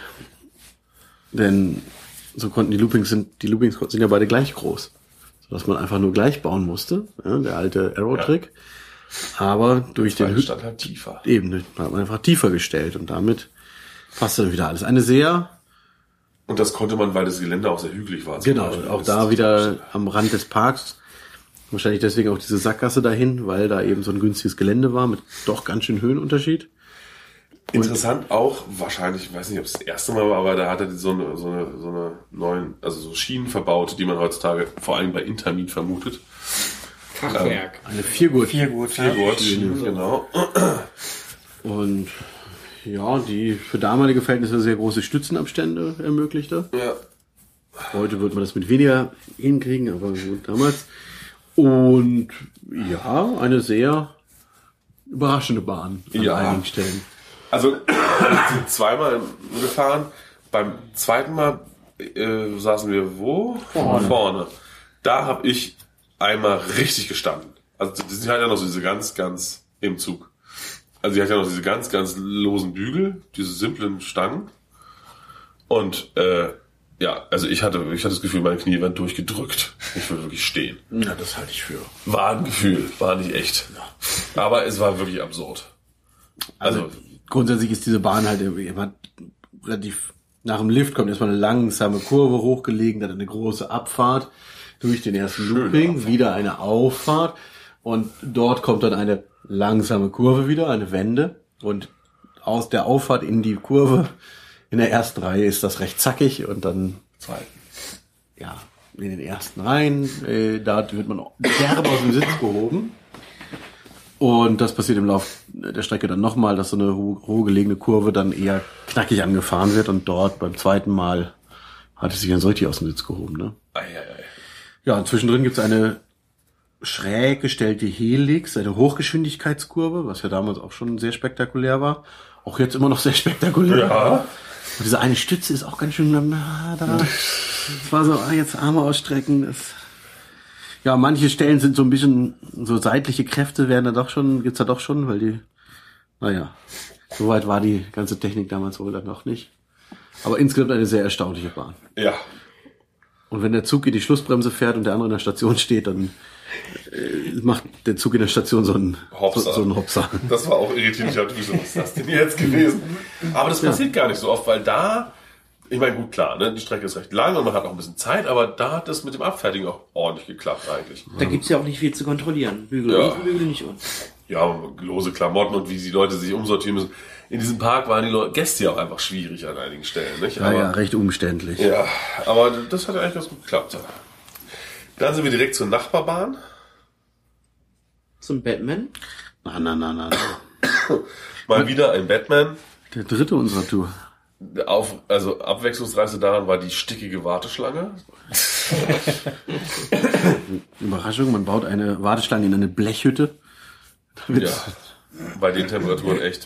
Denn so konnten die Loopings sind ja beide gleich groß. Sodass man einfach nur gleich bauen musste. Ja, der alte Arrow-Trick. Aber durch den Stand halt tiefer. Eben, hat man einfach tiefer gestellt und damit passte dann wieder alles. Eine sehr, Und das konnte man, weil das Gelände auch sehr hügelig war. genau, auch da wieder am Rand des Parks. Wahrscheinlich deswegen auch diese Sackgasse dahin, weil da eben so ein günstiges Gelände war mit doch ganz schön Höhenunterschied. Interessant auch, wahrscheinlich, ich weiß nicht, ob es das erste Mal war, aber da hat er so eine neuen, also so Schienen verbaut, die man heutzutage vor allem bei Intermit vermutet. Fachwerk. Eine Viergurt. Viergurt-Schienen, genau. Und ja, die für damalige Verhältnisse sehr große Stützenabstände ermöglichte. Ja. Heute wird man das mit weniger hinkriegen, aber gut, damals. Und ja, eine sehr überraschende Bahn an Ja. einigen Stellen. Also, wir sind zweimal gefahren. Beim zweiten Mal saßen wir wo? Vorne. Da habe ich einmal richtig gestanden. Also, die hat ja noch so diese ganz im Zug. Also, die hat ja noch diese ganz losen Bügel, diese simplen Stangen. Und, ja, also ich hatte das Gefühl, meine Knie waren durchgedrückt. Ich will wirklich stehen. Ja, das halte ich für. War ein Gefühl, war nicht echt. Aber es war wirklich absurd. Also Grundsätzlich ist diese Bahn halt immer relativ, nach dem Lift kommt erstmal eine langsame Kurve hochgelegen, dann eine große Abfahrt durch den ersten Looping, wieder eine Auffahrt und dort kommt dann eine langsame Kurve wieder, eine Wende und aus der Auffahrt in die Kurve in der ersten Reihe ist das recht zackig und dann ja, in den ersten Reihen, da wird man derbe aus dem Sitz gehoben. Und das passiert im Lauf der Strecke dann nochmal, dass so eine roh gelegene Kurve dann eher knackig angefahren wird und dort beim zweiten Mal hat es sich dann so richtig aus dem Sitz gehoben. Ne? Ja, und zwischendrin gibt's eine schräg gestellte Helix, eine Hochgeschwindigkeitskurve, was ja damals auch schon sehr spektakulär war. Auch jetzt immer noch sehr spektakulär. Ja. Und diese eine Stütze ist auch ganz schön da. Das war so, jetzt Arme ausstrecken. Ja, manche Stellen sind so ein bisschen, so seitliche Kräfte gibt's da doch schon, weil die, naja, soweit war die ganze Technik damals wohl dann noch nicht. Aber insgesamt eine sehr erstaunliche Bahn. Ja. Und wenn der Zug in die Schlussbremse fährt und der andere in der Station steht, dann macht der Zug in der Station so einen Hopser. Das war auch irritierend. Ich dachte, wieso ist das denn jetzt gewesen? Aber das passiert gar nicht so oft, weil da, ich meine, gut, klar, ne, die Strecke ist recht lang und man hat auch ein bisschen Zeit, aber da hat das mit dem Abfertigen auch ordentlich geklappt eigentlich. Da gibt's ja auch nicht viel zu kontrollieren. Bügel Ja. und Bügel nicht. Und. Ja, lose Klamotten und wie die Leute sich umsortieren müssen. In diesem Park waren die Gäste ja auch einfach schwierig an einigen Stellen, nicht? Ja, ja, recht umständlich. Ja, aber das hat eigentlich ganz gut geklappt. Dann sind wir direkt zur Nachbarbahn. So ein Batman. Na. Mal wieder ein Batman. Der dritte unserer Tour. Also abwechslungsreichste daran war die stickige Warteschlange. Überraschung, man baut eine Warteschlange in eine Blechhütte. Ja, bei den Temperaturen echt.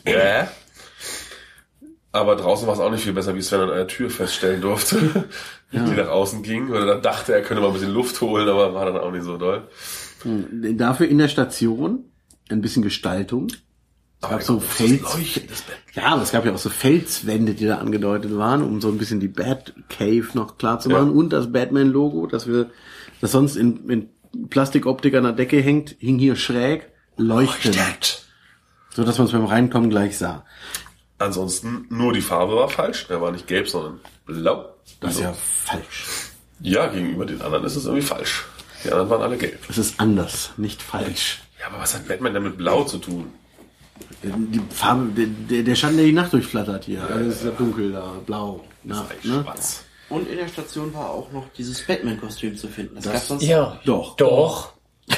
Aber draußen war es auch nicht viel besser, wie Sven an einer Tür feststellen durfte, die nach außen ging. Oder dann dachte er, könne mal ein bisschen Luft holen, aber war dann auch nicht so doll. Dafür in der Station ein bisschen Gestaltung. Es gab so es gab ja auch so Felswände, die da angedeutet waren, um so ein bisschen die Batcave noch klar zu machen. Und das Batman-Logo, das sonst in Plastikoptik an der Decke hängt, hing hier schräg, leuchtend. So dass man es beim Reinkommen gleich sah. Ansonsten nur die Farbe war falsch. Er war nicht gelb, sondern blau. Das ist ja falsch. Ja, gegenüber den anderen ist es irgendwie falsch. Die anderen waren alle gelb. Es ist anders, nicht falsch. Ja, aber was hat Batman denn mit blau zu tun? Die Farbe, der Schatten, der die Nacht durchflattert hier. Also es ist ja dunkel da, blau. Schwarz. Und in der Station war auch noch dieses Batman-Kostüm zu finden. Das gab's sonst Ja, doch.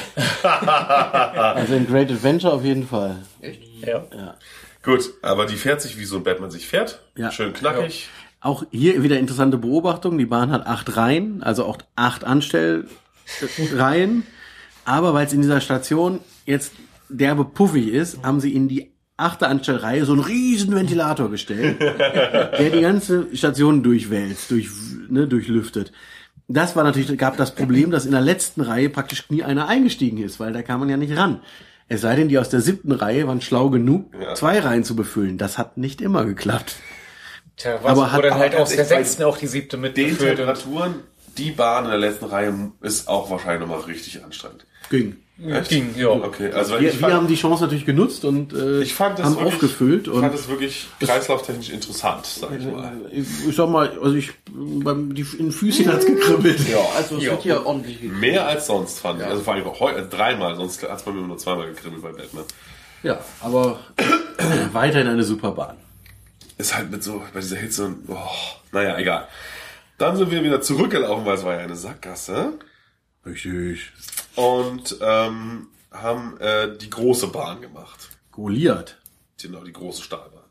Also in Great Adventure auf jeden Fall. Echt? Ja. Gut, aber die fährt sich, wie so ein Batman sich fährt. Ja. Schön knackig. Auch hier wieder interessante Beobachtung. Die Bahn hat 8 Reihen, also auch 8 Anstellreihen. Aber weil es in dieser Station jetzt derbe puffig ist, haben sie in die 8. Anstellreihe so einen riesen Ventilator gestellt, der die ganze Station durchwälzt, durchlüftet. Das war natürlich, gab das Problem, dass in der letzten Reihe praktisch nie einer eingestiegen ist, weil da kam man ja nicht ran. Es sei denn, die aus der 7. Reihe waren schlau genug, 2 Reihen zu befüllen. Das hat nicht immer geklappt. Tja, Aber wo dann halt aus der bei 6. auch die 7. Den mitbefüllt. Temperaturen, die Bahn in der letzten Reihe ist auch wahrscheinlich nochmal richtig anstrengend. Ging. Echt? Ja. Okay, also Wir haben die Chance natürlich genutzt und ich fand das haben wirklich, aufgefüllt. Ich Und fand das wirklich kreislauftechnisch interessant, sag ich mal. ich sag mal, also in den Füßchen hat's gekribbelt. Ja, Also es wird hier ordentlich gekriegt. mehr als sonst fand ich. Also vor allem auch heute, 3-mal, sonst hat's bei mir nur 2-mal gekribbelt bei Batman. Ja, aber weiterhin eine super Bahn. Ist halt mit so, bei dieser Hitze und, naja, egal. Dann sind wir wieder zurückgelaufen, weil es war ja eine Sackgasse. Richtig. Und haben die große Bahn gemacht. Goliath. Genau, die große Stahlbahn.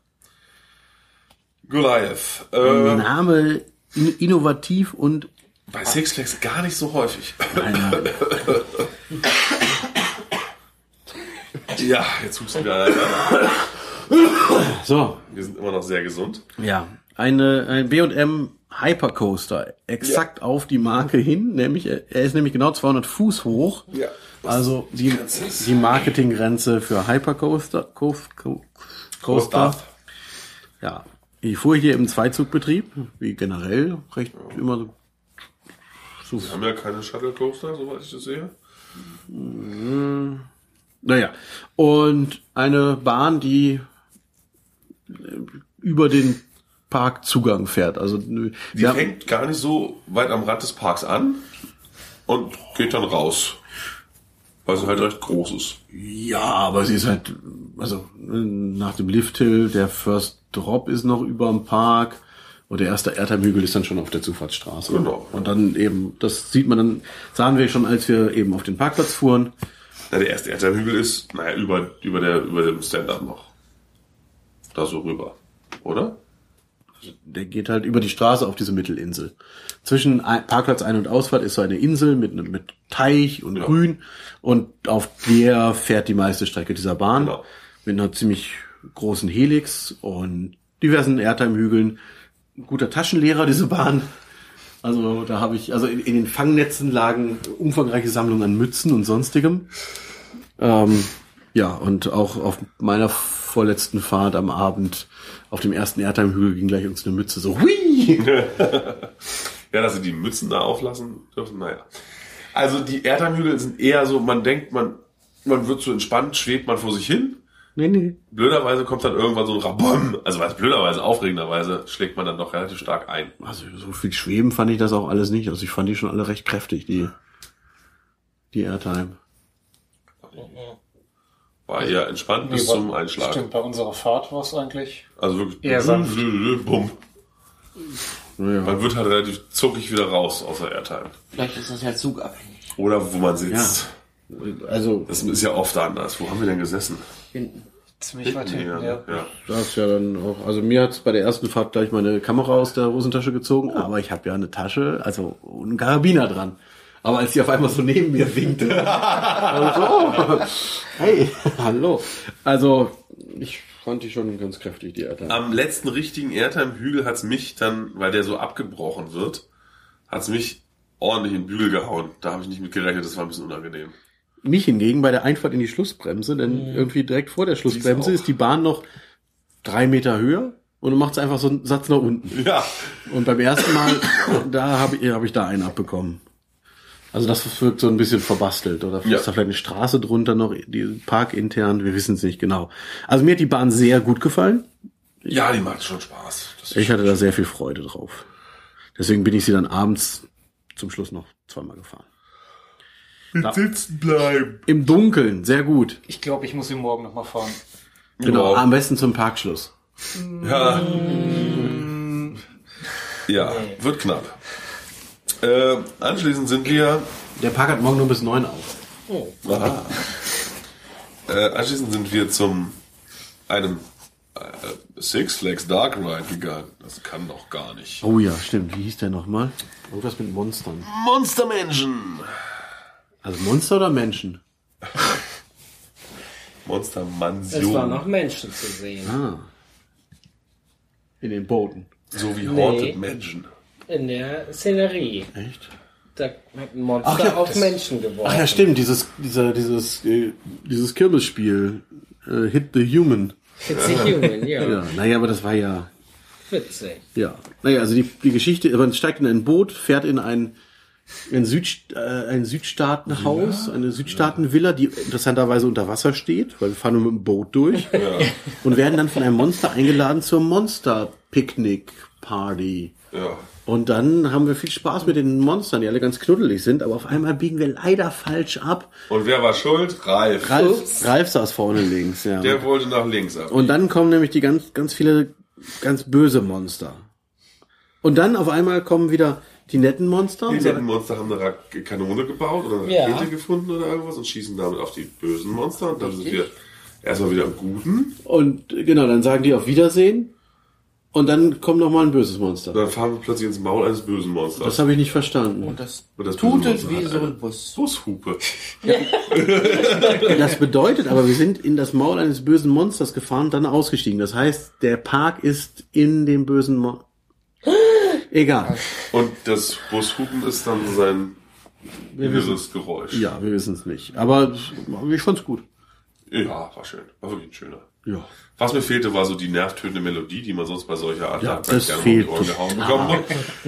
Goliath. Name innovativ und Bei Six Flags gar nicht so häufig. Nein. Ja, jetzt husten wir alle. So, Wir sind immer noch sehr gesund. ja, ein B&M Hypercoaster, exakt auf die Marke hin, nämlich er ist nämlich genau 200 Fuß hoch. Ja. Also die Marketinggrenze für Hypercoaster. Coaster. Ja, ich fuhr hier im Zweizugbetrieb, wie generell recht immer so. Wir haben ja keine Shuttle Coaster, soweit ich das sehe. Naja, und eine Bahn, die über den Parkzugang fährt. Also Die wir haben, fängt gar nicht so weit am Rand des Parks an und geht dann raus. Weil sie halt recht groß ist. ja, aber sie ist halt, also nach dem Lifthill, der First Drop ist noch über dem Park und der erste Erdheimhügel ist dann schon auf der Zufahrtsstraße. Genau. Und dann eben, das sieht man dann, sahen wir schon, als wir eben auf den Parkplatz fuhren. Na, der erste Erdheim-Hügel ist, über dem Stand-Up noch. Da so rüber. Oder? Der geht halt über die Straße auf diese Mittelinsel. Zwischen Parkplatz Ein- und Ausfahrt ist so eine Insel mit Teich und Grün. Und auf der fährt die meiste Strecke dieser Bahn. Genau. Mit einer ziemlich großen Helix und diversen Erdheim-Hügeln. Ein guter Taschenlehrer, diese Bahn. Also da habe ich, in den Fangnetzen lagen umfangreiche Sammlungen an Mützen und sonstigem. Und auch auf meiner vorletzten Fahrt am Abend auf dem ersten Erdheim-Hügel ging gleich uns eine Mütze so, hui! Ja, dass sie die Mützen da auflassen dürfen, naja. Also die Erdheim-Hügel sind eher so, man denkt, man wird so entspannt, schwebt man vor sich hin. Nee. Blöderweise kommt dann irgendwann so ein Rabom. Also blöderweise, aufregenderweise schlägt man dann doch relativ stark ein. Also so viel Schweben fand ich das auch alles nicht. Also ich fand die schon alle recht kräftig, die Erdheim. War eher entspannt bis zum Einschlagen. Stimmt, bei unserer Fahrt war es eigentlich Also wirklich eher sanft. Bumm. Naja. Man wird halt relativ zuckig wieder raus aus der Erdheim. Vielleicht ist das ja zugabhängig. Oder wo man sitzt. Also Das ist ja oft anders. Wo haben wir denn gesessen? Hinten. ziemlich weit hinten, Ja. das ist ja dann auch, also mir hat's bei der ersten Fahrt gleich meine Kamera aus der Hosentasche gezogen, aber ich habe ja eine Tasche, also einen Karabiner dran. Aber als sie auf einmal so neben mir winkte, also, hey, hallo. Also ich fand die schon ganz kräftig, die Erdheim. Am letzten richtigen Erdheim-Hügel hat's mich dann, weil der so abgebrochen wird, hat's mich ordentlich in den Bügel gehauen. Da habe ich nicht mit gerechnet, das war ein bisschen unangenehm. Mich hingegen bei der Einfahrt in die Schlussbremse, denn irgendwie direkt vor der Schlussbremse ist die Bahn noch 3 Meter höher und du machst einfach so einen Satz nach unten. Ja. Und beim ersten Mal, da hab ich da einen abbekommen. Also das wirkt so ein bisschen verbastelt. Oder ist da vielleicht eine Straße drunter noch, die parkintern, wir wissen es nicht genau. Also mir hat die Bahn sehr gut gefallen. Ja, die macht schon Spaß. Ich hatte da sehr viel Freude drauf. Deswegen bin ich sie dann abends zum Schluss noch 2-mal gefahren. Sitzen bleiben. Im Dunkeln, sehr gut. Ich glaube, ich muss sie morgen nochmal fahren. Genau, Ja. am besten zum Parkschluss. Ja. Ja, wird knapp. Anschließend sind wir... Der Park hat morgen nur bis 9 auf. Aha. Anschließend sind wir einem Six Flags Dark Ride gegangen. Das kann doch gar nicht. Oh ja, stimmt. Wie hieß der nochmal? Irgendwas mit Monstern. Monstermenschen. Also Monster oder Menschen? Monstermansion. Es waren noch Menschen zu sehen. In den Booten. So wie Nee. Haunted Mansion. In der Szenerie. Echt? Da hat ein Monster Ach ja, auf Menschen geworfen. Ach ja, stimmt. Dieses Kirmesspiel. Hit the Human. Witzig, Human, ja. Ja, naja, aber das war ja... Witzig. Ja. Naja, also die Geschichte, man steigt in ein Boot, fährt in ein Südstaatenhaus, eine Südstaatenvilla, die interessanterweise unter Wasser steht, weil wir fahren nur mit dem Boot durch und werden dann von einem Monster eingeladen zur Monster-Picknick-Party. Ja. Und dann haben wir viel Spaß mit den Monstern, die alle ganz knuddelig sind, aber auf einmal biegen wir leider falsch ab. Und wer war schuld? Ralf. Ralf saß vorne links, ja. Der wollte nach links ab. Und dann kommen nämlich die ganz viele ganz böse Monster. Und dann auf einmal kommen wieder die netten Monster. Die netten Monster haben eine Kanone gebaut oder eine Ja. Rakete gefunden oder irgendwas und schießen damit auf die bösen Monster. Und dann sind wir erstmal wieder am Guten. Und genau, dann sagen die auf Wiedersehen. Und dann kommt noch mal ein böses Monster. Dann fahren wir plötzlich ins Maul eines bösen Monsters. Das habe ich nicht verstanden. Und das Und das tutet böse wie Monster so hat ein Bus. Bushupe. Das bedeutet aber, wir sind in das Maul eines bösen Monsters gefahren und dann ausgestiegen. Das heißt, der Park ist in dem bösen Monster. Egal. Und das Bushupen ist dann sein wirres Geräusch. Ja, wir wissen es nicht. Aber ich fand's gut. Ja, war schön. War wirklich ein schöner. Ja. Was mir fehlte, war so die nervtötende Melodie, die man sonst bei solcher Art Ja, Jagd das gerne fehlt um die Ohren gehauen bekommen.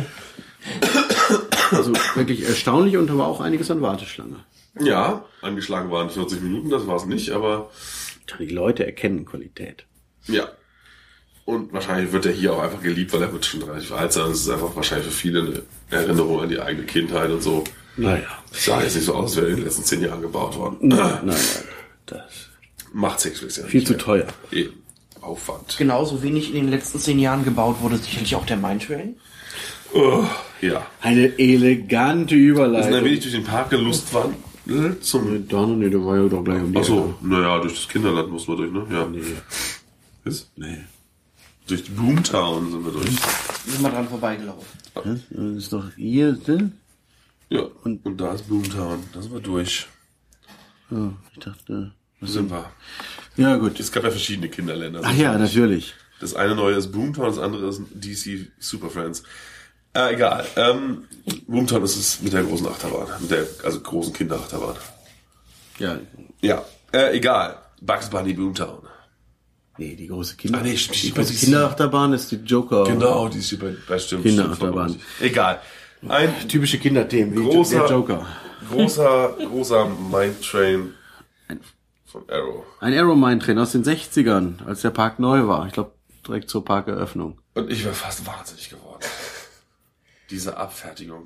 Also wirklich erstaunlich und aber auch einiges an Warteschlange. Ja, angeschlagen waren 40 Minuten, das war es nicht, aber Die Leute erkennen Qualität. ja. Und wahrscheinlich wird er hier auch einfach geliebt, weil er wird schon relativ alt sein. Es ist einfach wahrscheinlich für viele eine Erinnerung an die eigene Kindheit und so. Naja. Es sah jetzt nicht so aus, als wäre in den letzten 10 Jahren gebaut worden. Nein. Das Macht Six Flags ja viel nicht zu mehr. teuer. Eben. Aufwand. Genauso wenig in den letzten 10 Jahren gebaut wurde sicherlich auch der Mindtrain. Oh, ja. Eine elegante Wir sind ein Überleitung. wenig durch den Park gelustwandert. Zum... Nee, der war ja doch gleich um die Achso, Ecke. naja, durch das Kinderland muss man durch, ne? Ja. Nee. Ist? Nee. Durch die Boomtown sind wir durch. Sind wir dran vorbeigelaufen. Das ist doch hier, ne? Ja, und da ist Boomtown. Da sind wir durch. Oh, ich dachte... Wo sind wir? Ja, gut. Es gab ja verschiedene Kinderländer. Ach ja, natürlich. Das eine neue ist Boomtown, das andere ist DC Super Friends. Egal. Boomtown ist es mit der großen Achterbahn. Also großen Kinderachterbahn. Ja. Ja, egal. Bugs Bunny Boomtown. Nee, die große Kinder... Ah, nee, stimmt, die große Kinderachterbahn ist die Joker. Genau, die ist hier bei stimmt. Kinderachterbahn. Egal. Ein Typische Kinderthemen, wie Großer- der Joker. großer Mind Train von Arrow. Ein Arrow Mine Train aus den 60ern, als der Park neu war. Ich glaube, direkt zur Parkeröffnung. Und ich wäre fast wahnsinnig geworden. Diese Abfertigung,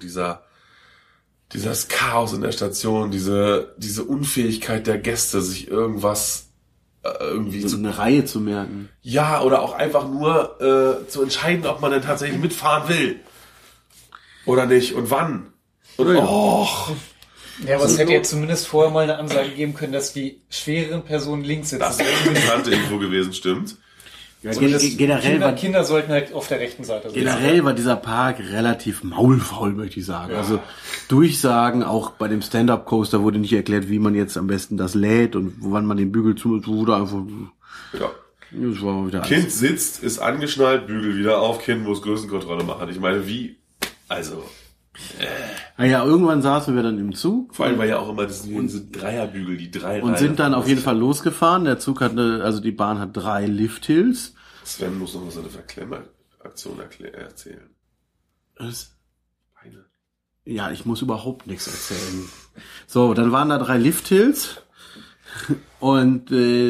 dieses Chaos in der Station, diese Unfähigkeit der Gäste, sich irgendwas irgendwie So zu... eine Reihe zu merken. Ja, oder auch einfach nur zu entscheiden, ob man denn tatsächlich mitfahren will. Oder nicht und wann. Und Ja. Ja, aber es hätte jetzt zumindest vorher mal eine Ansage geben können, dass die schwereren Personen links sitzen. das wäre eine interessante Info gewesen, stimmt. Ja, Zumindest generell Kinder sollten halt auf der rechten Seite sitzen. Generell war dieser Park relativ maulfaul, möchte ich sagen. Also Durchsagen, auch bei dem Stand-Up-Coaster wurde nicht erklärt, wie man jetzt am besten das lädt und wann man den Bügel zu wurde einfach... Ja. Das war wieder Kind sitzt, ist angeschnallt, Bügel wieder auf, Kind muss Größenkontrolle machen. Ich meine, wie... Also... Naja, irgendwann saßen wir dann im Zug Vor allem war ja auch immer diese Dreierbügel, die drei und Reihen. sind dann auf jeden Fall losgefahren. Der Zug also die Bahn hat 3 Lift-Hills. Sven muss noch mal seine Verklemmeraktion erzählen. Was? Beine. Ja, ich muss überhaupt nichts erzählen. So, dann waren da 3 Lift-Hills. Und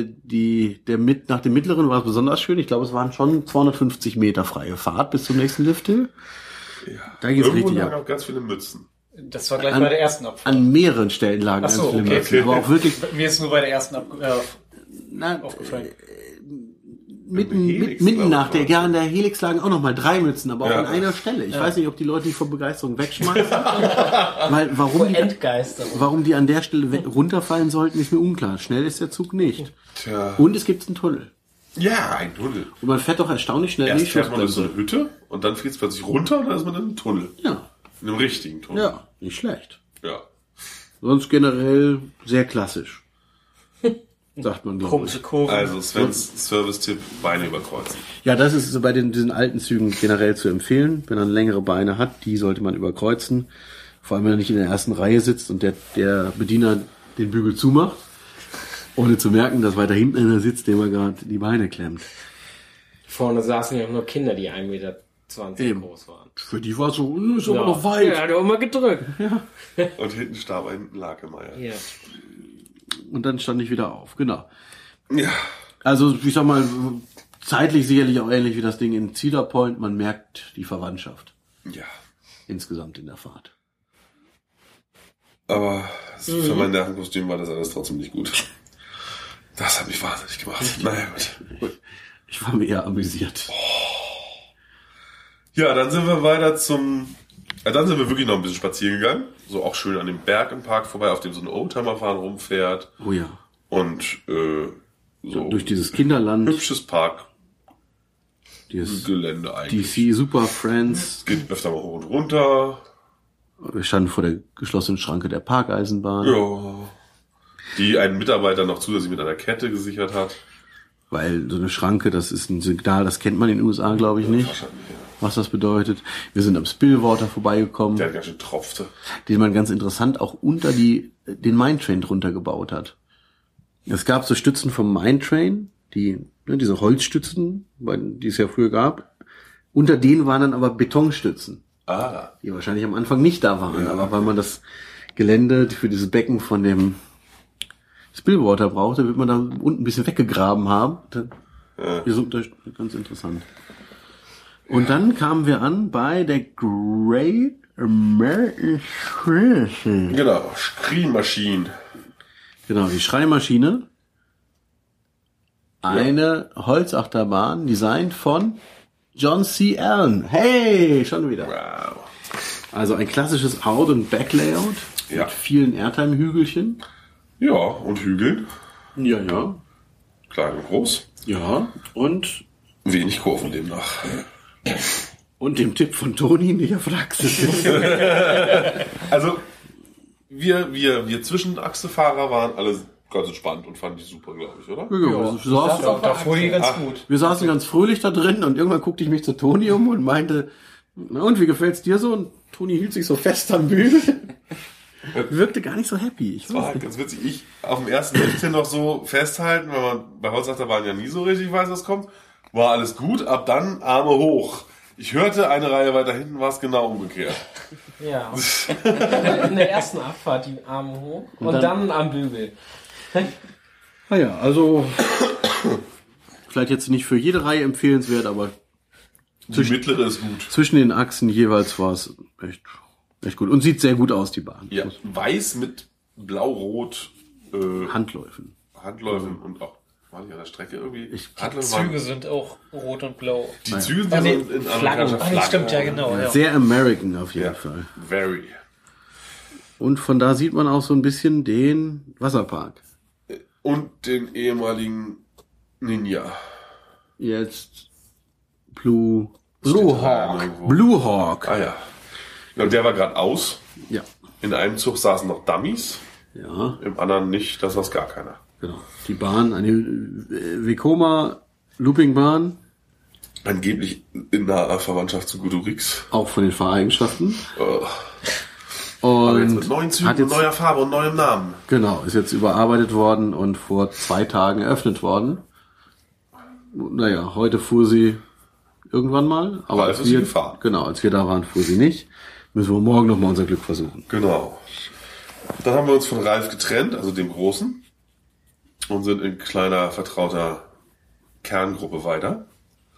nach dem mittleren war es besonders schön. Ich glaube, es waren schon 250 Meter freie Fahrt bis zum nächsten Lift-Hill. Ja. Da geht's Irgendwo richtig lagen ab. auch ganz viele Mützen. Das war gleich bei der ersten Abfahrt. An mehreren Stellen lagen Ach so, ganz viele okay. Mützen. Aber auch wirklich Mir ist nur bei der ersten na, aufgefallen. Helix, mitten glaub nach ich, der, an der Helix lagen auch nochmal 3 Mützen, aber auch Ja. an einer Stelle. Ich weiß nicht, ob die Leute die vor Begeisterung wegschmeißen. Weil, warum die an der Stelle runterfallen sollten, ist mir unklar. Schnell ist der Zug nicht. Tja. Und es gibt einen Tunnel. Ja, ein Tunnel. Und man fährt doch erstaunlich schnell Erst die fährt man durch so Schussbremse. eine Hütte und dann fliegt es plötzlich runter und dann ist man in einem Tunnel. Ja, In einem richtigen Tunnel. ja, nicht schlecht. Ja. Sonst generell sehr klassisch. Sagt man, glaube ich. Komische Kurven. Also Svens Service-Tipp, Beine überkreuzen. Ja, das ist so bei diesen alten Zügen generell zu empfehlen. Wenn man längere Beine hat, die sollte man überkreuzen. Vor allem, wenn er nicht in der ersten Reihe sitzt und der Bediener den Bügel zumacht, ohne zu merken, dass weiter hinten einer sitzt, dem er gerade die Beine klemmt. Vorne saßen ja auch nur Kinder, die 1,20 Meter Eben. groß waren. Für die war es so, ist aber noch weit. Ja, hat er auch mal gedrückt. Und hinten starb ein Lakemeier. Ja. Und dann stand ich wieder auf, genau. Ja. Also, ich sag mal, zeitlich sicherlich auch ähnlich wie das Ding in Cedar Point. Man merkt die Verwandtschaft Ja. insgesamt in der Fahrt. Aber für mein Nervenkostüm war das alles trotzdem nicht gut. Das hat mich wahnsinnig gemacht. Naja, gut. Ich war mir eher amüsiert. Ja, dann sind wir dann sind wir wirklich noch ein bisschen spazieren gegangen. So auch schön an dem Berg im Park vorbei, auf dem so ein Oldtimer-Fahren rumfährt. Oh ja. Und so Durch dieses Kinderland, hübsches dieses Parkgelände eigentlich. DC Super Friends. Geht öfter mal hoch und runter. Wir standen vor der geschlossenen Schranke der Parkeisenbahn, Ja. Die einen Mitarbeiter noch zusätzlich mit einer Kette gesichert hat. weil so eine Schranke, das ist ein Signal, das kennt man in den USA, glaube ich, nicht, Wahrscheinlich, ja. was das bedeutet. Wir sind am Spillwater vorbeigekommen, Der ganz schön tropfte. den man ganz interessant auch unter den Mine Train drunter gebaut hat. Es gab so Stützen vom Mine Train, diese Holzstützen, die es ja früher gab. Unter denen waren dann aber Betonstützen, Ah. die wahrscheinlich am Anfang nicht da waren. Aber weil man das Gelände für dieses Becken von dem Spillwater brauchte, wird man da unten ein bisschen weggegraben haben. Ganz interessant. Und dann kamen wir an bei der Great American Scream. Genau, Scream Machine. Genau, die Schreimaschine. Eine Holzachterbahn, designt von John C. Allen. Hey, schon wieder. Wow. Also ein klassisches Out- und Back-Layout. Ja. Mit vielen Airtime-Hügelchen. Ja, und Hügeln. Ja, ja. Klein und groß. Ja, und Wenig Kurven demnach. dem Tipp von Toni, nicht auf der Achse sitzen. Also, wir Zwischenachsefahrer waren alle ganz entspannt und fanden die super, glaube ich, oder? Da fuhr die ganz gut. Wir saßen ganz fröhlich da drin und irgendwann guckte ich mich zu Toni um und meinte, na und, wie gefällt's dir so? Und Toni hielt sich so fest am Bügel. Wirkte gar nicht so happy. Ich Das war halt ganz witzig. Ich auf dem ersten 16 noch so festhalten, weil man bei Holzachterbahn ja nie so richtig weiß, was kommt. War alles gut, ab dann Arme hoch. Ich hörte, eine Reihe weiter hinten war es genau umgekehrt. Ja. In der ersten Abfahrt die Arme hoch und dann am Bügel. Naja, also vielleicht jetzt nicht für jede Reihe empfehlenswert, aber Die mittlere ist gut. zwischen den Achsen jeweils war es echt gut. Und sieht sehr gut aus, die Bahn. Ja, weiß mit blau-rot Handläufen. Handläufen und auch, war nicht an der Strecke irgendwie? Die Handläufe Züge sind auch rot und blau. Die Züge sind in amerikanischer Ah, nee, Flagge. stimmt, ja genau. Ja. Sehr American auf jeden Ja, Fall. very. Und von da sieht man auch so ein bisschen den Wasserpark. Und den ehemaligen Ninja. Jetzt Blue Hawk. Blue Hawk. Ah ja. Und der war gerade aus. Ja. In einem Zug saßen noch Dummies, Ja, im anderen nicht, das saß gar keiner. genau. Die Bahn, eine Vekoma Loopingbahn, Angeblich in naher Verwandtschaft zu Gudurix. auch von den Fahreigenschaften. Aber jetzt mit Und neuen Zügen, hat jetzt, neuer Farbe und neuem Namen. genau, ist jetzt überarbeitet worden und vor 2 Tagen eröffnet worden. Naja, heute fuhr sie irgendwann mal. Aber Ralf ist sie gefahren. Genau, als wir da waren, fuhr sie nicht. Müssen wir morgen nochmal unser Glück versuchen. Genau. Dann haben wir uns von Ralf getrennt, also dem Großen, und sind in kleiner, vertrauter Kerngruppe weiter.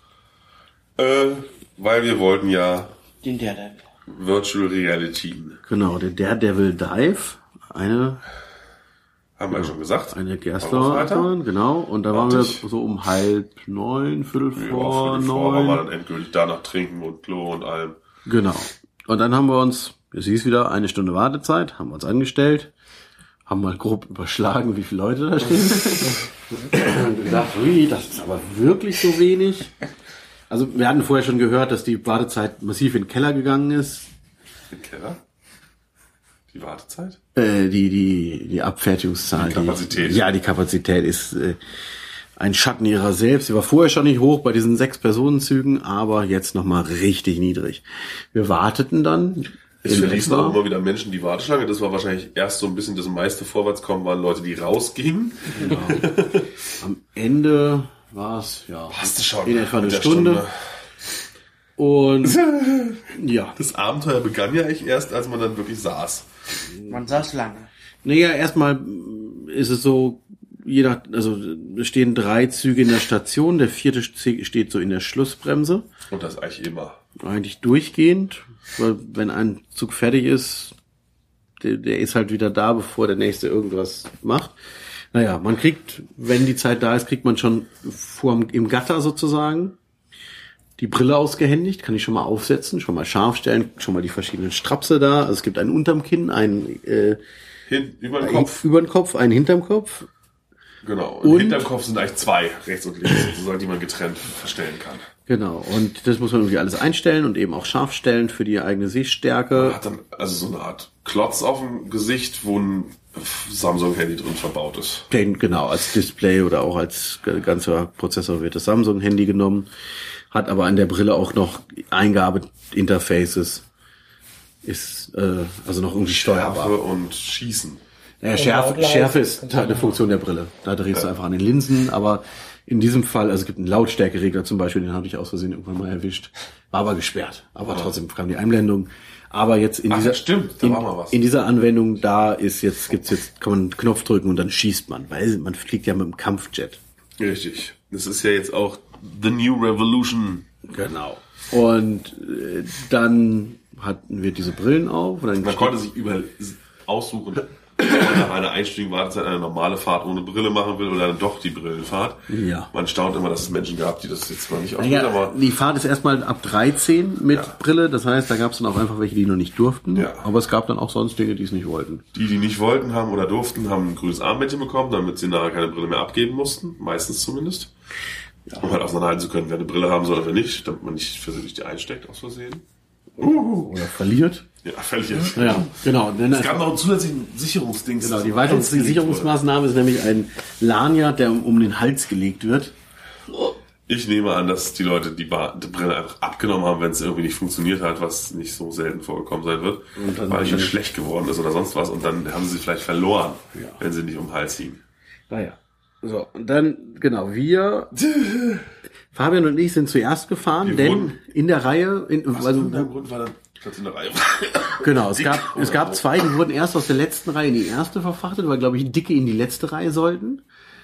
Weil wir wollten ja Den Daredevil. Virtual Reality. Genau, der Daredevil Dive, eine Haben wir ja schon gesagt. Gerstler, weiter. genau. Und da waren wir Warte ich. so um 8:30, Viertel Ja, vor Viertel vor waren wir 9. dann endgültig da nach Trinken und Klo und allem. Genau. Und dann haben wir uns, es hieß wieder, 1 Stunde Wartezeit, haben wir uns angestellt, haben mal grob überschlagen, wie viele Leute da stehen. Und gedacht, ui, das ist aber wirklich so wenig. Also wir hatten vorher schon gehört, dass die Wartezeit massiv in den Keller gegangen ist. Im Keller? Die Wartezeit? Die Abfertigungszahl. Die Kapazität. Die Kapazität ist ein Schatten ihrer selbst. Sie war vorher schon nicht hoch bei diesen 6-Personenzügen, aber jetzt nochmal richtig niedrig. Wir warteten dann. Es in verließen etwa- auch immer wieder Menschen die Warteschlange. Das war wahrscheinlich erst so ein bisschen das meiste Vorwärtskommen, waren Leute, die rausgingen. Genau. Am Ende war es Passte schon. in etwa eine Mit der Stunde. Und ja, Das Abenteuer begann ja eigentlich erst, als man dann wirklich saß. Man saß lange. naja, erstmal ist es so, also es stehen 3 Züge in der Station, der 4. steht so in der Schlussbremse. Und das eigentlich immer. Eigentlich durchgehend, weil wenn ein Zug fertig ist, der ist halt wieder da, bevor der nächste irgendwas macht. Naja, man kriegt, wenn die Zeit da ist, kriegt man schon im Gatter sozusagen die Brille ausgehändigt, kann ich schon mal aufsetzen, schon mal scharf stellen, schon mal die verschiedenen Strapse da. Also es gibt einen unterm Kinn, einen Über den Kopf. über den Kopf, einen hinterm Kopf. Genau. Und- Und hinterm Kopf sind eigentlich 2, rechts und links, sozusagen, die man getrennt verstellen kann. Genau, und das muss man irgendwie alles einstellen und eben auch scharf stellen für die eigene Sehstärke. Hat dann also so eine Art Klotz auf dem Gesicht, wo ein Samsung-Handy drin verbaut ist. Genau, als Display oder auch als ganzer Prozessor wird das Samsung-Handy genommen, hat aber an der Brille auch noch Eingabe-Interfaces, ist also noch irgendwie steuerbar. Schärfe und Schießen. Ja, Lautleise. Schärfe ist eine Funktion der Brille. Da drehst du einfach an den Linsen, aber in diesem Fall, also es gibt einen Lautstärkeregler zum Beispiel, den habe ich aus Versehen irgendwann mal erwischt. War aber gesperrt. Aber trotzdem kam die Einblendung. Aber jetzt in Ach, dieser, stimmt, da war mal was. in dieser Anwendung, kann man einen Knopf drücken und dann schießt man, weil man fliegt ja mit dem Kampfjet. Richtig. Das ist ja jetzt auch The New Revolution. Genau. Und dann hatten wir diese Brillen auf. Und dann Man konnte sich überall aussuchen, ob man nach einer einstündigen Wartezeit eine normale Fahrt ohne Brille machen will oder dann doch die Brillenfahrt. Ja. Man staunt immer, dass es Menschen gab, die das jetzt mal nicht ausprobieren, aber Die Fahrt ist erstmal ab 13 mit Brille, das heißt, da gab es dann auch einfach welche, die noch nicht durften. Ja. Aber es gab dann auch sonst Dinge, die es nicht wollten. die nicht wollten haben oder durften, haben ein grünes Armbändchen bekommen, damit sie nachher keine Brille mehr abgeben mussten. Meistens zumindest. Um halt auseinanderhalten zu können, wer eine Brille haben soll oder nicht, damit man nicht versehentlich die einsteckt aus Versehen. Oder verliert. Ja, völlig. Ja, genau. Es gab noch einen zusätzlichen Sicherungsding. Genau, die weitere Sicherungsmaßnahme ist nämlich ein Lanyard, der um den Hals gelegt wird. Ich nehme an, dass die Leute die Brille einfach abgenommen haben, wenn es irgendwie nicht funktioniert hat, was nicht so selten vorgekommen sein wird, weil ihnen schlecht geworden ist oder sonst was. Und dann haben sie vielleicht verloren, wenn sie nicht um den Hals hingen. Naja. So, und dann, genau, Fabian und ich sind zuerst gefahren, denn in der Reihe, Grund war dann Platz in der Reihe. Genau, es gab zwei, die wurden erst aus der letzten Reihe in die erste verfrachtet, weil, glaube ich, Dicke in die letzte Reihe sollten.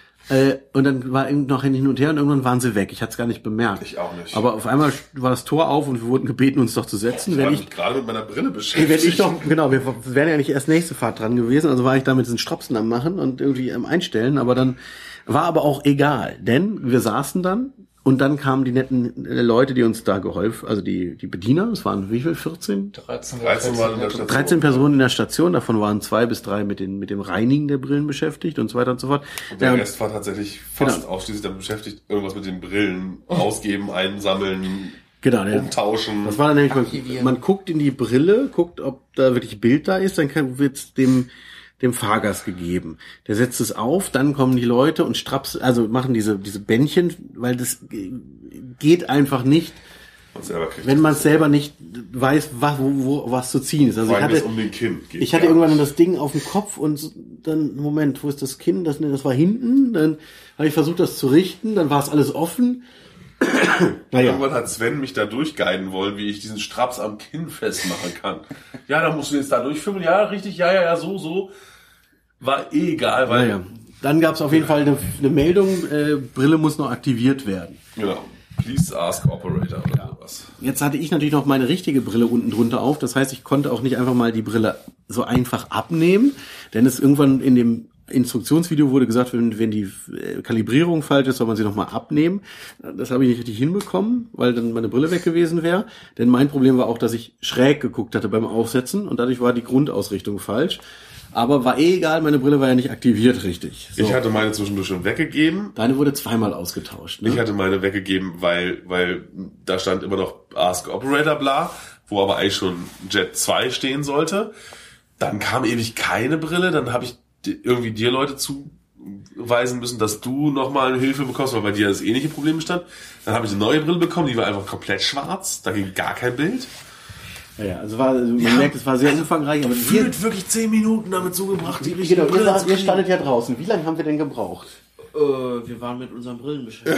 Und dann war noch hin und her und irgendwann waren sie weg. Ich hatte es gar nicht bemerkt. Ich auch nicht. Aber auf einmal war das Tor auf und wir wurden gebeten, uns doch zu setzen. Ich war gerade mit meiner Brille beschäftigt. Genau, wir wären ja nicht erst nächste Fahrt dran gewesen, also war ich da mit diesen Stropsen am Machen und irgendwie am Einstellen, aber dann war aber auch egal, denn wir saßen dann und dann kamen die netten Leute, die uns da geholfen, also die Bediener, es waren wie viel, 14? 13 waren in der Station. 13 Personen in der Station, davon waren 2 bis 3 mit dem Reinigen der Brillen beschäftigt und so weiter und so fort. Und der Rest war tatsächlich fast ausschließlich damit beschäftigt, irgendwas mit den Brillen ausgeben, einsammeln, umtauschen. Das war dann nämlich, man guckt in die Brille, guckt, ob da wirklich Bild da ist, dann wird es dem Fahrgast gegeben. Der setzt es auf, dann kommen die Leute und machen diese Bändchen, weil das geht einfach nicht, wenn man es selber nicht weiß, was zu ziehen ist. Also um den Kinn geht. Ich hatte irgendwann das Ding auf dem Kopf und dann, Moment, wo ist das Kinn? Das war hinten, dann habe ich versucht, das zu richten, dann war es alles offen. Irgendwann hat Sven mich da durchguiden wollen, wie ich diesen Straps am Kinn festmachen kann. Ja, da musst du jetzt da durchfummeln. Ja, richtig, ja, so. War egal, weil... Dann gab es auf jeden Fall eine Meldung, Brille muss noch aktiviert werden. Genau. Please ask operator oder sowas. Jetzt hatte ich natürlich noch meine richtige Brille unten drunter auf. Das heißt, ich konnte auch nicht einfach mal die Brille so einfach abnehmen, denn es irgendwann in dem Instruktionsvideo wurde gesagt, wenn die Kalibrierung falsch ist, soll man sie nochmal abnehmen. Das habe ich nicht richtig hinbekommen, weil dann meine Brille weg gewesen wäre. Denn mein Problem war auch, dass ich schräg geguckt hatte beim Aufsetzen und dadurch war die Grundausrichtung falsch. Aber war egal, meine Brille war ja nicht aktiviert richtig. So. Ich hatte meine zwischendurch schon weggegeben. Deine wurde zweimal ausgetauscht. Ne? Ich hatte meine weggegeben, weil da stand immer noch Ask Operator bla, wo aber eigentlich schon Jet 2 stehen sollte. Dann kam ewig keine Brille, dann habe ich irgendwie dir Leute zuweisen müssen, dass du nochmal eine Hilfe bekommst, weil bei dir das ähnliche Problem bestand. Dann habe ich eine neue Brille bekommen, die war einfach komplett schwarz, da ging gar kein Bild. Ja, also man merkt, es war sehr umfangreich. Aber gefühlt wirklich 10 Minuten damit zugebracht, die richtige Brille zu kriegen. Ihr standet ja draußen. Wie lange haben wir denn gebraucht? Wir waren mit unseren Brillen beschäftigt.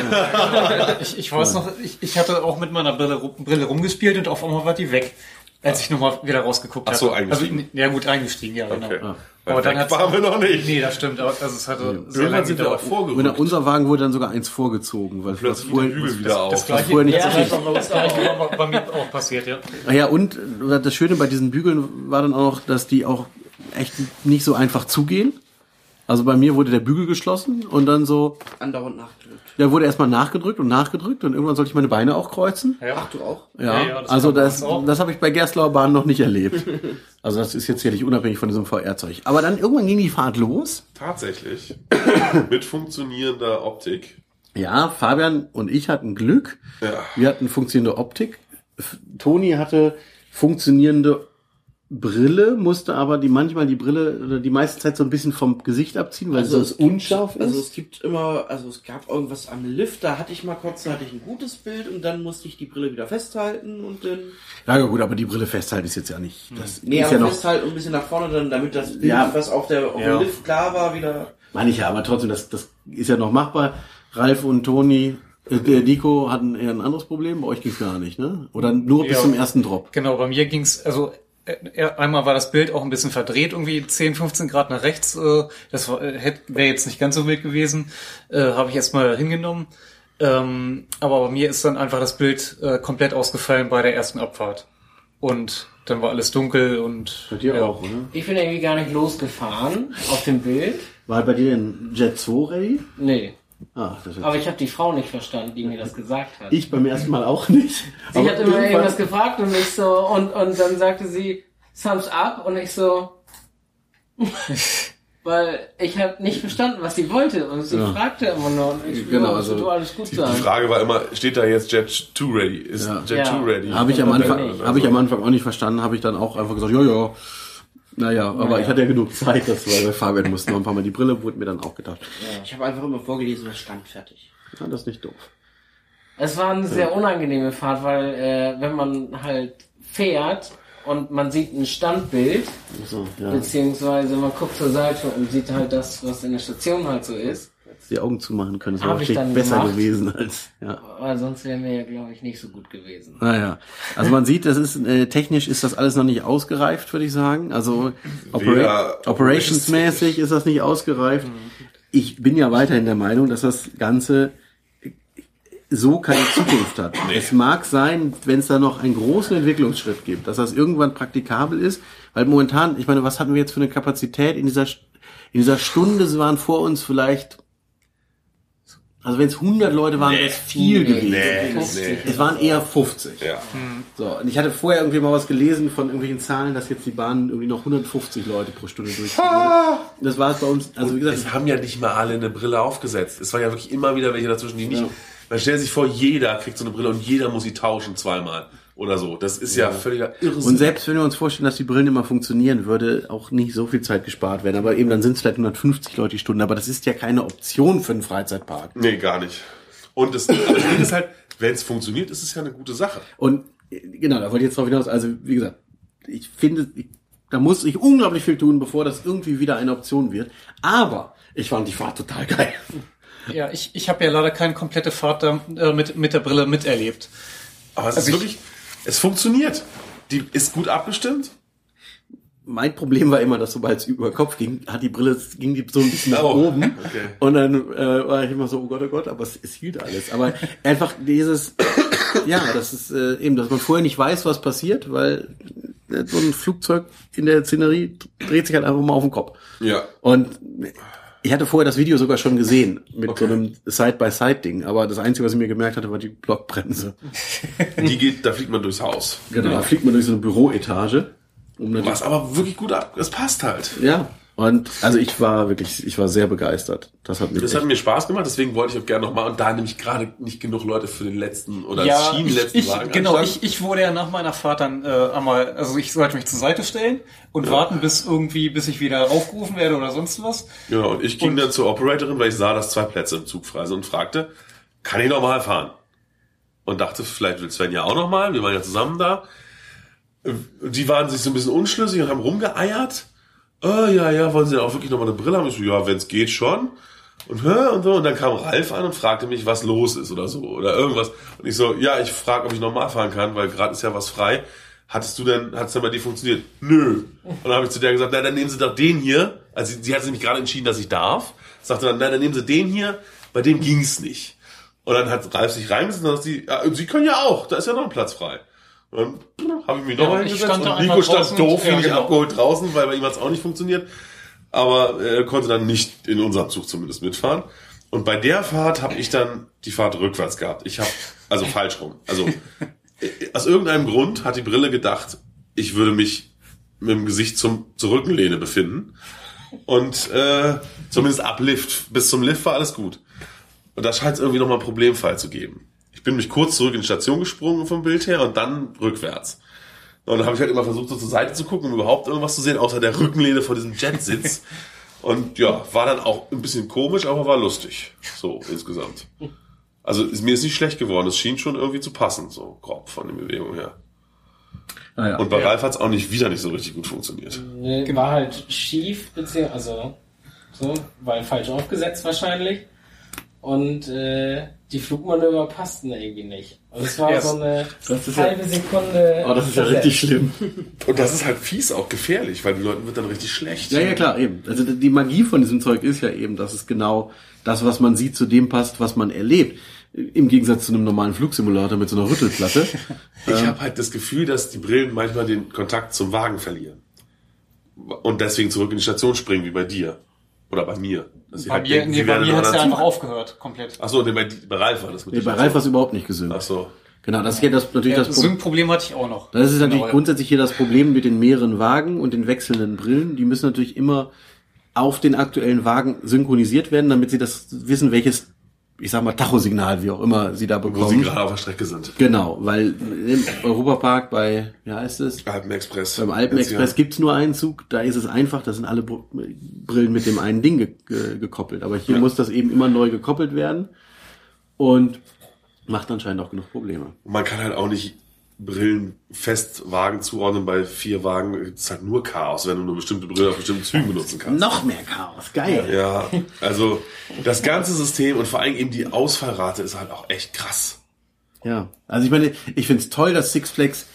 Ich weiß noch, ich hatte auch mit meiner Brille rumgespielt und auf einmal war die weg, als ich nochmal wieder rausgeguckt habe. Ach so, eingestiegen. Also, ja gut, eingestiegen, ja, genau. Okay. Aber dann waren wir noch nicht. Nee, das stimmt. Also es hatte sehr lange sind wir auch vorgerückt. Unser Wagen wurde dann sogar eins vorgezogen, weil das vorher wieder auf. Das gleiche war bei mir auch passiert, ja. Ja, und das Schöne bei diesen Bügeln war dann auch, dass die auch echt nicht so einfach zugehen. Also bei mir wurde der Bügel geschlossen und dann so andauernd nachgedrückt. Der wurde erstmal nachgedrückt und irgendwann sollte ich meine Beine auch kreuzen. Ja. Ach, du auch? Ja, also das habe ich bei Gerstlauer Bahn noch nicht erlebt. Also das ist jetzt sicherlich unabhängig von diesem VR-Zeug. Aber dann irgendwann ging die Fahrt los. Tatsächlich. Mit funktionierender Optik. Ja, Fabian und ich hatten Glück. Ja. Wir hatten funktionierende Optik. Toni hatte funktionierende Brille, musste aber manchmal die Brille oder die meiste Zeit so ein bisschen vom Gesicht abziehen, weil es unscharf ist. Also es gab irgendwas am Lift, da hatte ich ein gutes Bild und dann musste ich die Brille wieder festhalten und dann... Ja gut, aber die Brille festhalten ist jetzt ja nicht... Das nee, ist aber ja noch, festhalten ein bisschen nach vorne, dann, damit das Bild, was auf dem Lift klar war, wieder... Meine ich ja, aber trotzdem, das ist ja noch machbar. Ralf und Toni... Nico hatten eher ein anderes Problem, bei euch ging's gar nicht, ne? Oder nur bis zum ersten Drop? Genau, bei mir ging's, also einmal war das Bild auch ein bisschen verdreht, irgendwie 10, 15 Grad nach rechts. Das wäre jetzt nicht ganz so wild gewesen. Habe ich erstmal hingenommen. Aber bei mir ist dann einfach das Bild komplett ausgefallen bei der ersten Abfahrt. und dann war alles dunkel und Bei dir auch, oder? Ich bin irgendwie gar nicht losgefahren auf dem Bild. War bei dir ein Jet 2 ready? Nee. Ah, das ist Aber ich habe die Frau nicht verstanden, die mir das gesagt hat. ich beim ersten Mal auch nicht. Sie hat immer irgendwas gefragt und ich so, und dann sagte sie, Thumbs up, und ich so, weil ich habe nicht verstanden, was sie wollte, und sie fragte immer nur, und ich Genau, ja, also du alles gut Die sein. Frage war immer, steht da jetzt Jet 2 ready? Ist Ja. Jet 2 ready? Habe ich am Und Anfang, dann- habe ich am Anfang auch nicht verstanden, habe ich dann auch einfach gesagt, ja. Naja, aber ich hatte ja genug Zeit, dass wir bei Fabian mussten noch ein paar Mal die Brille, wurde mir dann auch gedacht. Ich habe einfach immer vorgelesen, was stand fertig. Ja, das ist nicht doof. Es war eine sehr unangenehme Fahrt, weil wenn man halt fährt und man sieht ein Standbild, So, ja. beziehungsweise man guckt zur Seite und sieht halt das, was in der Station halt so ist, Die Augen zumachen können, das Hab wäre ich wahrscheinlich dann besser gemacht. gewesen als, ja. weil sonst wäre mir ja, glaube ich, nicht so gut gewesen. Naja, also man sieht, das ist technisch ist das alles noch nicht ausgereift, würde ich sagen. Also operationsmäßig ist das nicht ausgereift. Ich bin ja weiterhin der Meinung, dass das Ganze so keine Zukunft hat. Es mag sein, wenn es da noch einen großen Entwicklungsschritt gibt, dass das irgendwann praktikabel ist, weil momentan, ich meine, was hatten wir jetzt für eine Kapazität in dieser Stunde? Es waren vor uns vielleicht, also wenn es 100 Leute waren, wäre es viel gewesen. Es waren eher 50. Ja. So, und ich hatte vorher irgendwie mal was gelesen von irgendwelchen Zahlen, dass jetzt die Bahn irgendwie noch 150 Leute pro Stunde durchziehen würde. Das war es bei uns, also wie gesagt, Es haben ja nicht mal alle eine Brille aufgesetzt. Es war ja wirklich immer wieder welche dazwischen, die nicht... Man stellt sich vor, jeder kriegt so eine Brille und jeder muss sie tauschen zweimal oder so. Das ist ja völliger Irrsinn. und selbst wenn wir uns vorstellen, dass die Brillen immer funktionieren, würde auch nicht so viel Zeit gespart werden. Aber eben dann sind es vielleicht 150 Leute die Stunde. Aber das ist ja keine Option für einen Freizeitpark. Nee, gar nicht. Und das Ding ist halt, wenn es funktioniert, ist es ja eine gute Sache. Und genau, da wollte ich jetzt drauf hinaus. Also wie gesagt, ich finde, da muss ich unglaublich viel tun, bevor das irgendwie wieder eine Option wird. Aber ich fand die Fahrt total geil. ja, ich habe ja leider keine komplette Fahrt da, mit der Brille miterlebt. Aber es ist wirklich, es funktioniert. Die ist gut abgestimmt. Mein Problem war immer, dass sobald es über Kopf ging, ging die so ein bisschen nach Oh, oben. okay. Und dann war ich immer so, oh Gott, aber es hielt alles. Aber einfach dieses, ja, das ist eben, dass man vorher nicht weiß, was passiert, weil so ein Flugzeug in der Szenerie dreht sich halt einfach mal auf den Kopf. Ja. Und ich hatte vorher das Video sogar schon gesehen, mit so einem Side-by-Side-Ding. Aber das Einzige, was ich mir gemerkt hatte, war die Blockbremse. Da fliegt man durchs Haus. Genau. Da fliegt man durch so eine Büroetage. Was aber wirklich gut ab. Es passt halt. Ja, und also ich war sehr begeistert. Das hat mich Das hat mir Spaß gemacht, deswegen wollte ich auch gerne nochmal. Und da nämlich gerade nicht genug Leute für den letzten oder schienen letzten Wagen anstanden. Ich wurde ja nach meiner Fahrt dann einmal, also ich sollte mich zur Seite stellen und warten, bis ich wieder aufgerufen werde oder sonst was. Genau, und ich ging dann zur Operatorin, weil ich sah, dass 2 Plätze im Zug frei sind und fragte, kann ich nochmal fahren? Und dachte, vielleicht will Sven ja auch nochmal, wir waren ja zusammen da. Die waren sich so ein bisschen unschlüssig und haben rumgeeiert. Ja, wollen sie denn auch wirklich nochmal eine Brille haben? Ich so, ja, wenn es geht schon. Und so. Und dann kam Ralf an und fragte mich, was los ist oder so oder irgendwas. Und ich so, ja, ich frage, ob ich normal fahren kann, weil gerade ist ja was frei. Hat es denn bei dir funktioniert? Nö. Und dann habe ich zu der gesagt, na, dann nehmen Sie doch den hier. Also sie hat sich nämlich gerade entschieden, dass ich darf. Sagte dann, na, dann nehmen Sie den hier, bei dem ging's nicht. Und dann hat Ralf sich reingesetzt und sagt Sie können ja auch, da ist ja noch ein Platz frei. Und dann habe ich mich nochmal hingesetzt und Nico stand doof, wie ich abgeholt draußen, weil bei ihm hat es auch nicht funktioniert. Aber er konnte dann nicht in unserem Zug zumindest mitfahren. Und bei der Fahrt habe ich dann die Fahrt rückwärts gehabt. Also falsch rum. Also aus irgendeinem Grund hat die Brille gedacht, ich würde mich mit dem Gesicht zur Rückenlehne befinden. Und zumindest ab Lift. Bis zum Lift war alles gut. Und da scheint es irgendwie nochmal einen Problemfall zu geben. Ich bin mich kurz zurück in die Station gesprungen vom Bild her und dann rückwärts. Und dann habe ich halt immer versucht, so zur Seite zu gucken, um überhaupt irgendwas zu sehen, außer der Rückenlehne vor diesem Jetsitz. Und ja, war dann auch ein bisschen komisch, aber war lustig. So, insgesamt. Also mir ist nicht schlecht geworden. Es schien schon irgendwie zu passen, so grob von der Bewegung her. Ah, ja. Und bei Ralf hat es auch wieder nicht so richtig gut funktioniert. Nee, war halt schief, beziehungsweise weil falsch aufgesetzt wahrscheinlich. Und die Flugmanöver passten irgendwie nicht. Und es war so eine halbe Sekunde. Oh, das ist ja richtig schlimm. Und das ist halt fies auch gefährlich, weil den Leuten wird dann richtig schlecht. Ja, klar, eben. Also die Magie von diesem Zeug ist ja eben, dass es genau das, was man sieht, zu dem passt, was man erlebt. Im Gegensatz zu einem normalen Flugsimulator mit so einer Rüttelplatte. Ich habe halt das Gefühl, dass die Brillen manchmal den Kontakt zum Wagen verlieren. Und deswegen zurück in die Station springen, wie bei dir. Oder bei mir. Dass sie Bei halt mir, denken, sie bei wären in mir einem hat's ja anderen einfach Zug. aufgehört, komplett. Achso, bei Ralf war das mit Nee, der bei Ralf war es überhaupt nicht gesynkt. Achso. Genau, das ist ja natürlich Ja, das Problem. Sync-Problem hatte ich auch noch. Das ist natürlich Genau, grundsätzlich hier das Problem mit den mehreren Wagen und den wechselnden Brillen. Die müssen natürlich immer auf den aktuellen Wagen synchronisiert werden, damit sie das wissen, welches, ich sag mal, Tachosignal, wie auch immer sie da Wo sie bekommen. gerade auf der Strecke sind. Genau, weil im Europapark bei, wie heißt es? Alpenexpress. Beim Alpenexpress gibt's nur einen Zug, da ist es einfach, da sind alle Brillen mit dem einen Ding gekoppelt. Aber hier muss das eben immer neu gekoppelt werden und macht anscheinend auch genug Probleme. Und man kann halt auch nicht Brillen fest Wagen zuordnen. Bei 4 Wagen ist halt nur Chaos, wenn du nur bestimmte Brillen auf bestimmten Zügen benutzen kannst. Noch mehr Chaos, geil. Ja, also das ganze System und vor allem eben die Ausfallrate ist halt auch echt krass. Ja, also ich meine, ich find's toll, dass Six Flags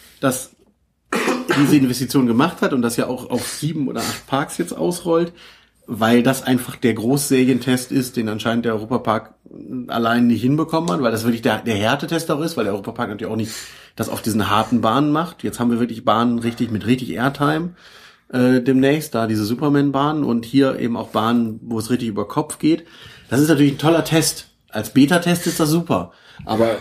diese Investition gemacht hat und das ja auch auf 7 oder 8 Parks jetzt ausrollt, weil das einfach der Großserientest ist, den anscheinend der Europapark allein nicht hinbekommen hat, weil das wirklich der Härtetest auch ist, weil der Europapark natürlich auch nicht das auf diesen harten Bahnen macht. Jetzt haben wir wirklich Bahnen mit richtig Airtime demnächst, da diese Superman-Bahnen und hier eben auch Bahnen, wo es richtig über Kopf geht. Das ist natürlich ein toller Test. Als Beta-Test ist das super, aber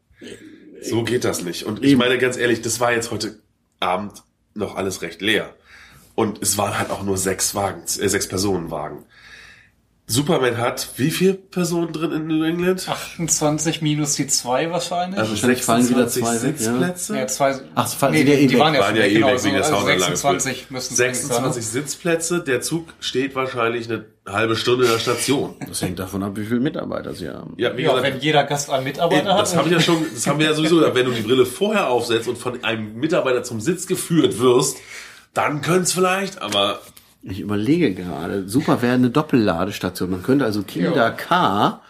So geht das nicht. Und ich meine ganz ehrlich, das war jetzt heute Abend noch alles recht leer. Und es waren halt auch nur 6 Personenwagen. Superman hat wie viele Personen drin in New England? 28 minus die 2 wahrscheinlich. Also wahrscheinlich fallen wieder 26 zwei weg, ja. Sitzplätze? ja, 2. ach, fallen sie wieder die waren ja Waren schon ja weg, eh genau, weg wegen der also Soundanlage. 26 müssen es 26 Sitzplätze. Der Zug steht wahrscheinlich eine halbe Stunde in der Station. das hängt davon ab, wie viele Mitarbeiter sie haben. Ja, wie Ja, gesagt, wenn jeder Gast einen Mitarbeiter hat. das haben wir ja sowieso, wenn du die Brille vorher aufsetzt und von einem Mitarbeiter zum Sitz geführt wirst, dann könnte es vielleicht, aber Ich überlege gerade, super wäre eine Doppelladestation. Man könnte also Kinder K.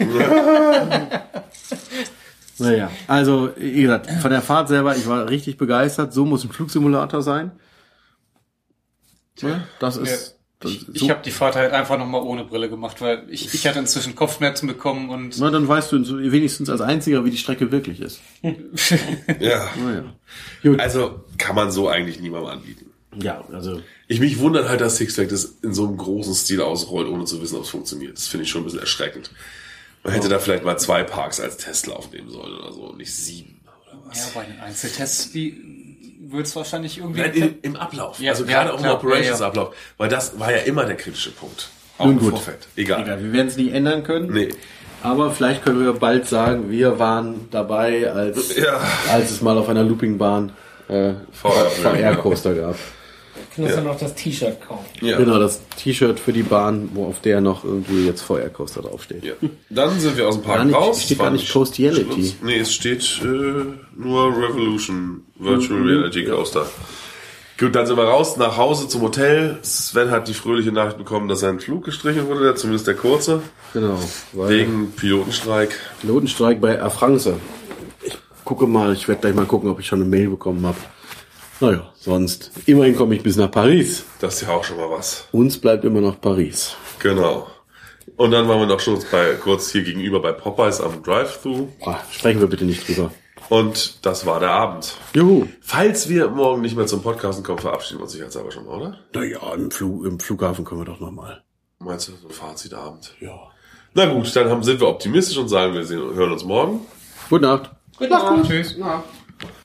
Naja, also wie gesagt, von der Fahrt selber, ich war richtig begeistert. So muss ein Flugsimulator sein. Ja, das ist Ich habe die Fahrt halt einfach nochmal ohne Brille gemacht, weil ich hatte inzwischen Kopfschmerzen bekommen und na, dann weißt du wenigstens als Einziger, wie die Strecke wirklich ist. ja. Naja. Gut. Also kann man so eigentlich niemandem anbieten. Ja, also Mich wundert halt, dass Six Flags das in so einem großen Stil ausrollt, ohne zu wissen, ob es funktioniert. Das finde ich schon ein bisschen erschreckend. Man hätte da vielleicht mal 2 Parks als Testlauf nehmen sollen oder so, und nicht 7 oder was. ja, bei den Einzeltests, die wird es wahrscheinlich irgendwie... Nein, im Ablauf. Ja, also ja, gerade auch im klar, Operations-Ablauf. Weil das war ja immer der kritische Punkt. Auch Nun im gut. Vorfeld. Egal. egal, wir werden es nicht ändern können. Nee. Aber vielleicht können wir bald sagen, wir waren dabei, als es mal auf einer Loopingbahn VR-Coaster gab. Können uns dann noch das T-Shirt kaufen. Ja. Genau, das T-Shirt für die Bahn, wo auf der noch irgendwie jetzt VR-Coaster draufsteht. Ja. Dann sind wir aus dem Park Gar nicht- raus. steht gar War nicht Coastiality. Schluss. Nee, es steht nur Revolution Virtual Reality Coaster. Gut, dann sind wir raus, nach Hause zum Hotel. Sven hat die fröhliche Nachricht bekommen, dass sein Flug gestrichen wurde, zumindest der kurze, Genau, weil wegen Pilotenstreik. Pilotenstreik bei Air France. Ich gucke mal, ich werde gleich mal gucken, ob ich schon eine Mail bekommen habe. Naja, sonst, immerhin komme ich bis nach Paris. Das ist ja auch schon mal was. Uns bleibt immer noch Paris. Genau. Und dann waren wir noch schon kurz hier gegenüber bei Popeyes am Drive-Thru. Sprechen wir bitte nicht drüber. Und das war der Abend. Juhu. Falls wir morgen nicht mehr zum Podcasten kommen, verabschieden wir uns sicherheitshalber schon mal, oder? Naja, im Flughafen können wir doch nochmal. Meinst du, so ein Fazitabend? Ja. Na gut, dann sind wir optimistisch und sagen, wir hören uns morgen. Gute Nacht. Tschüss.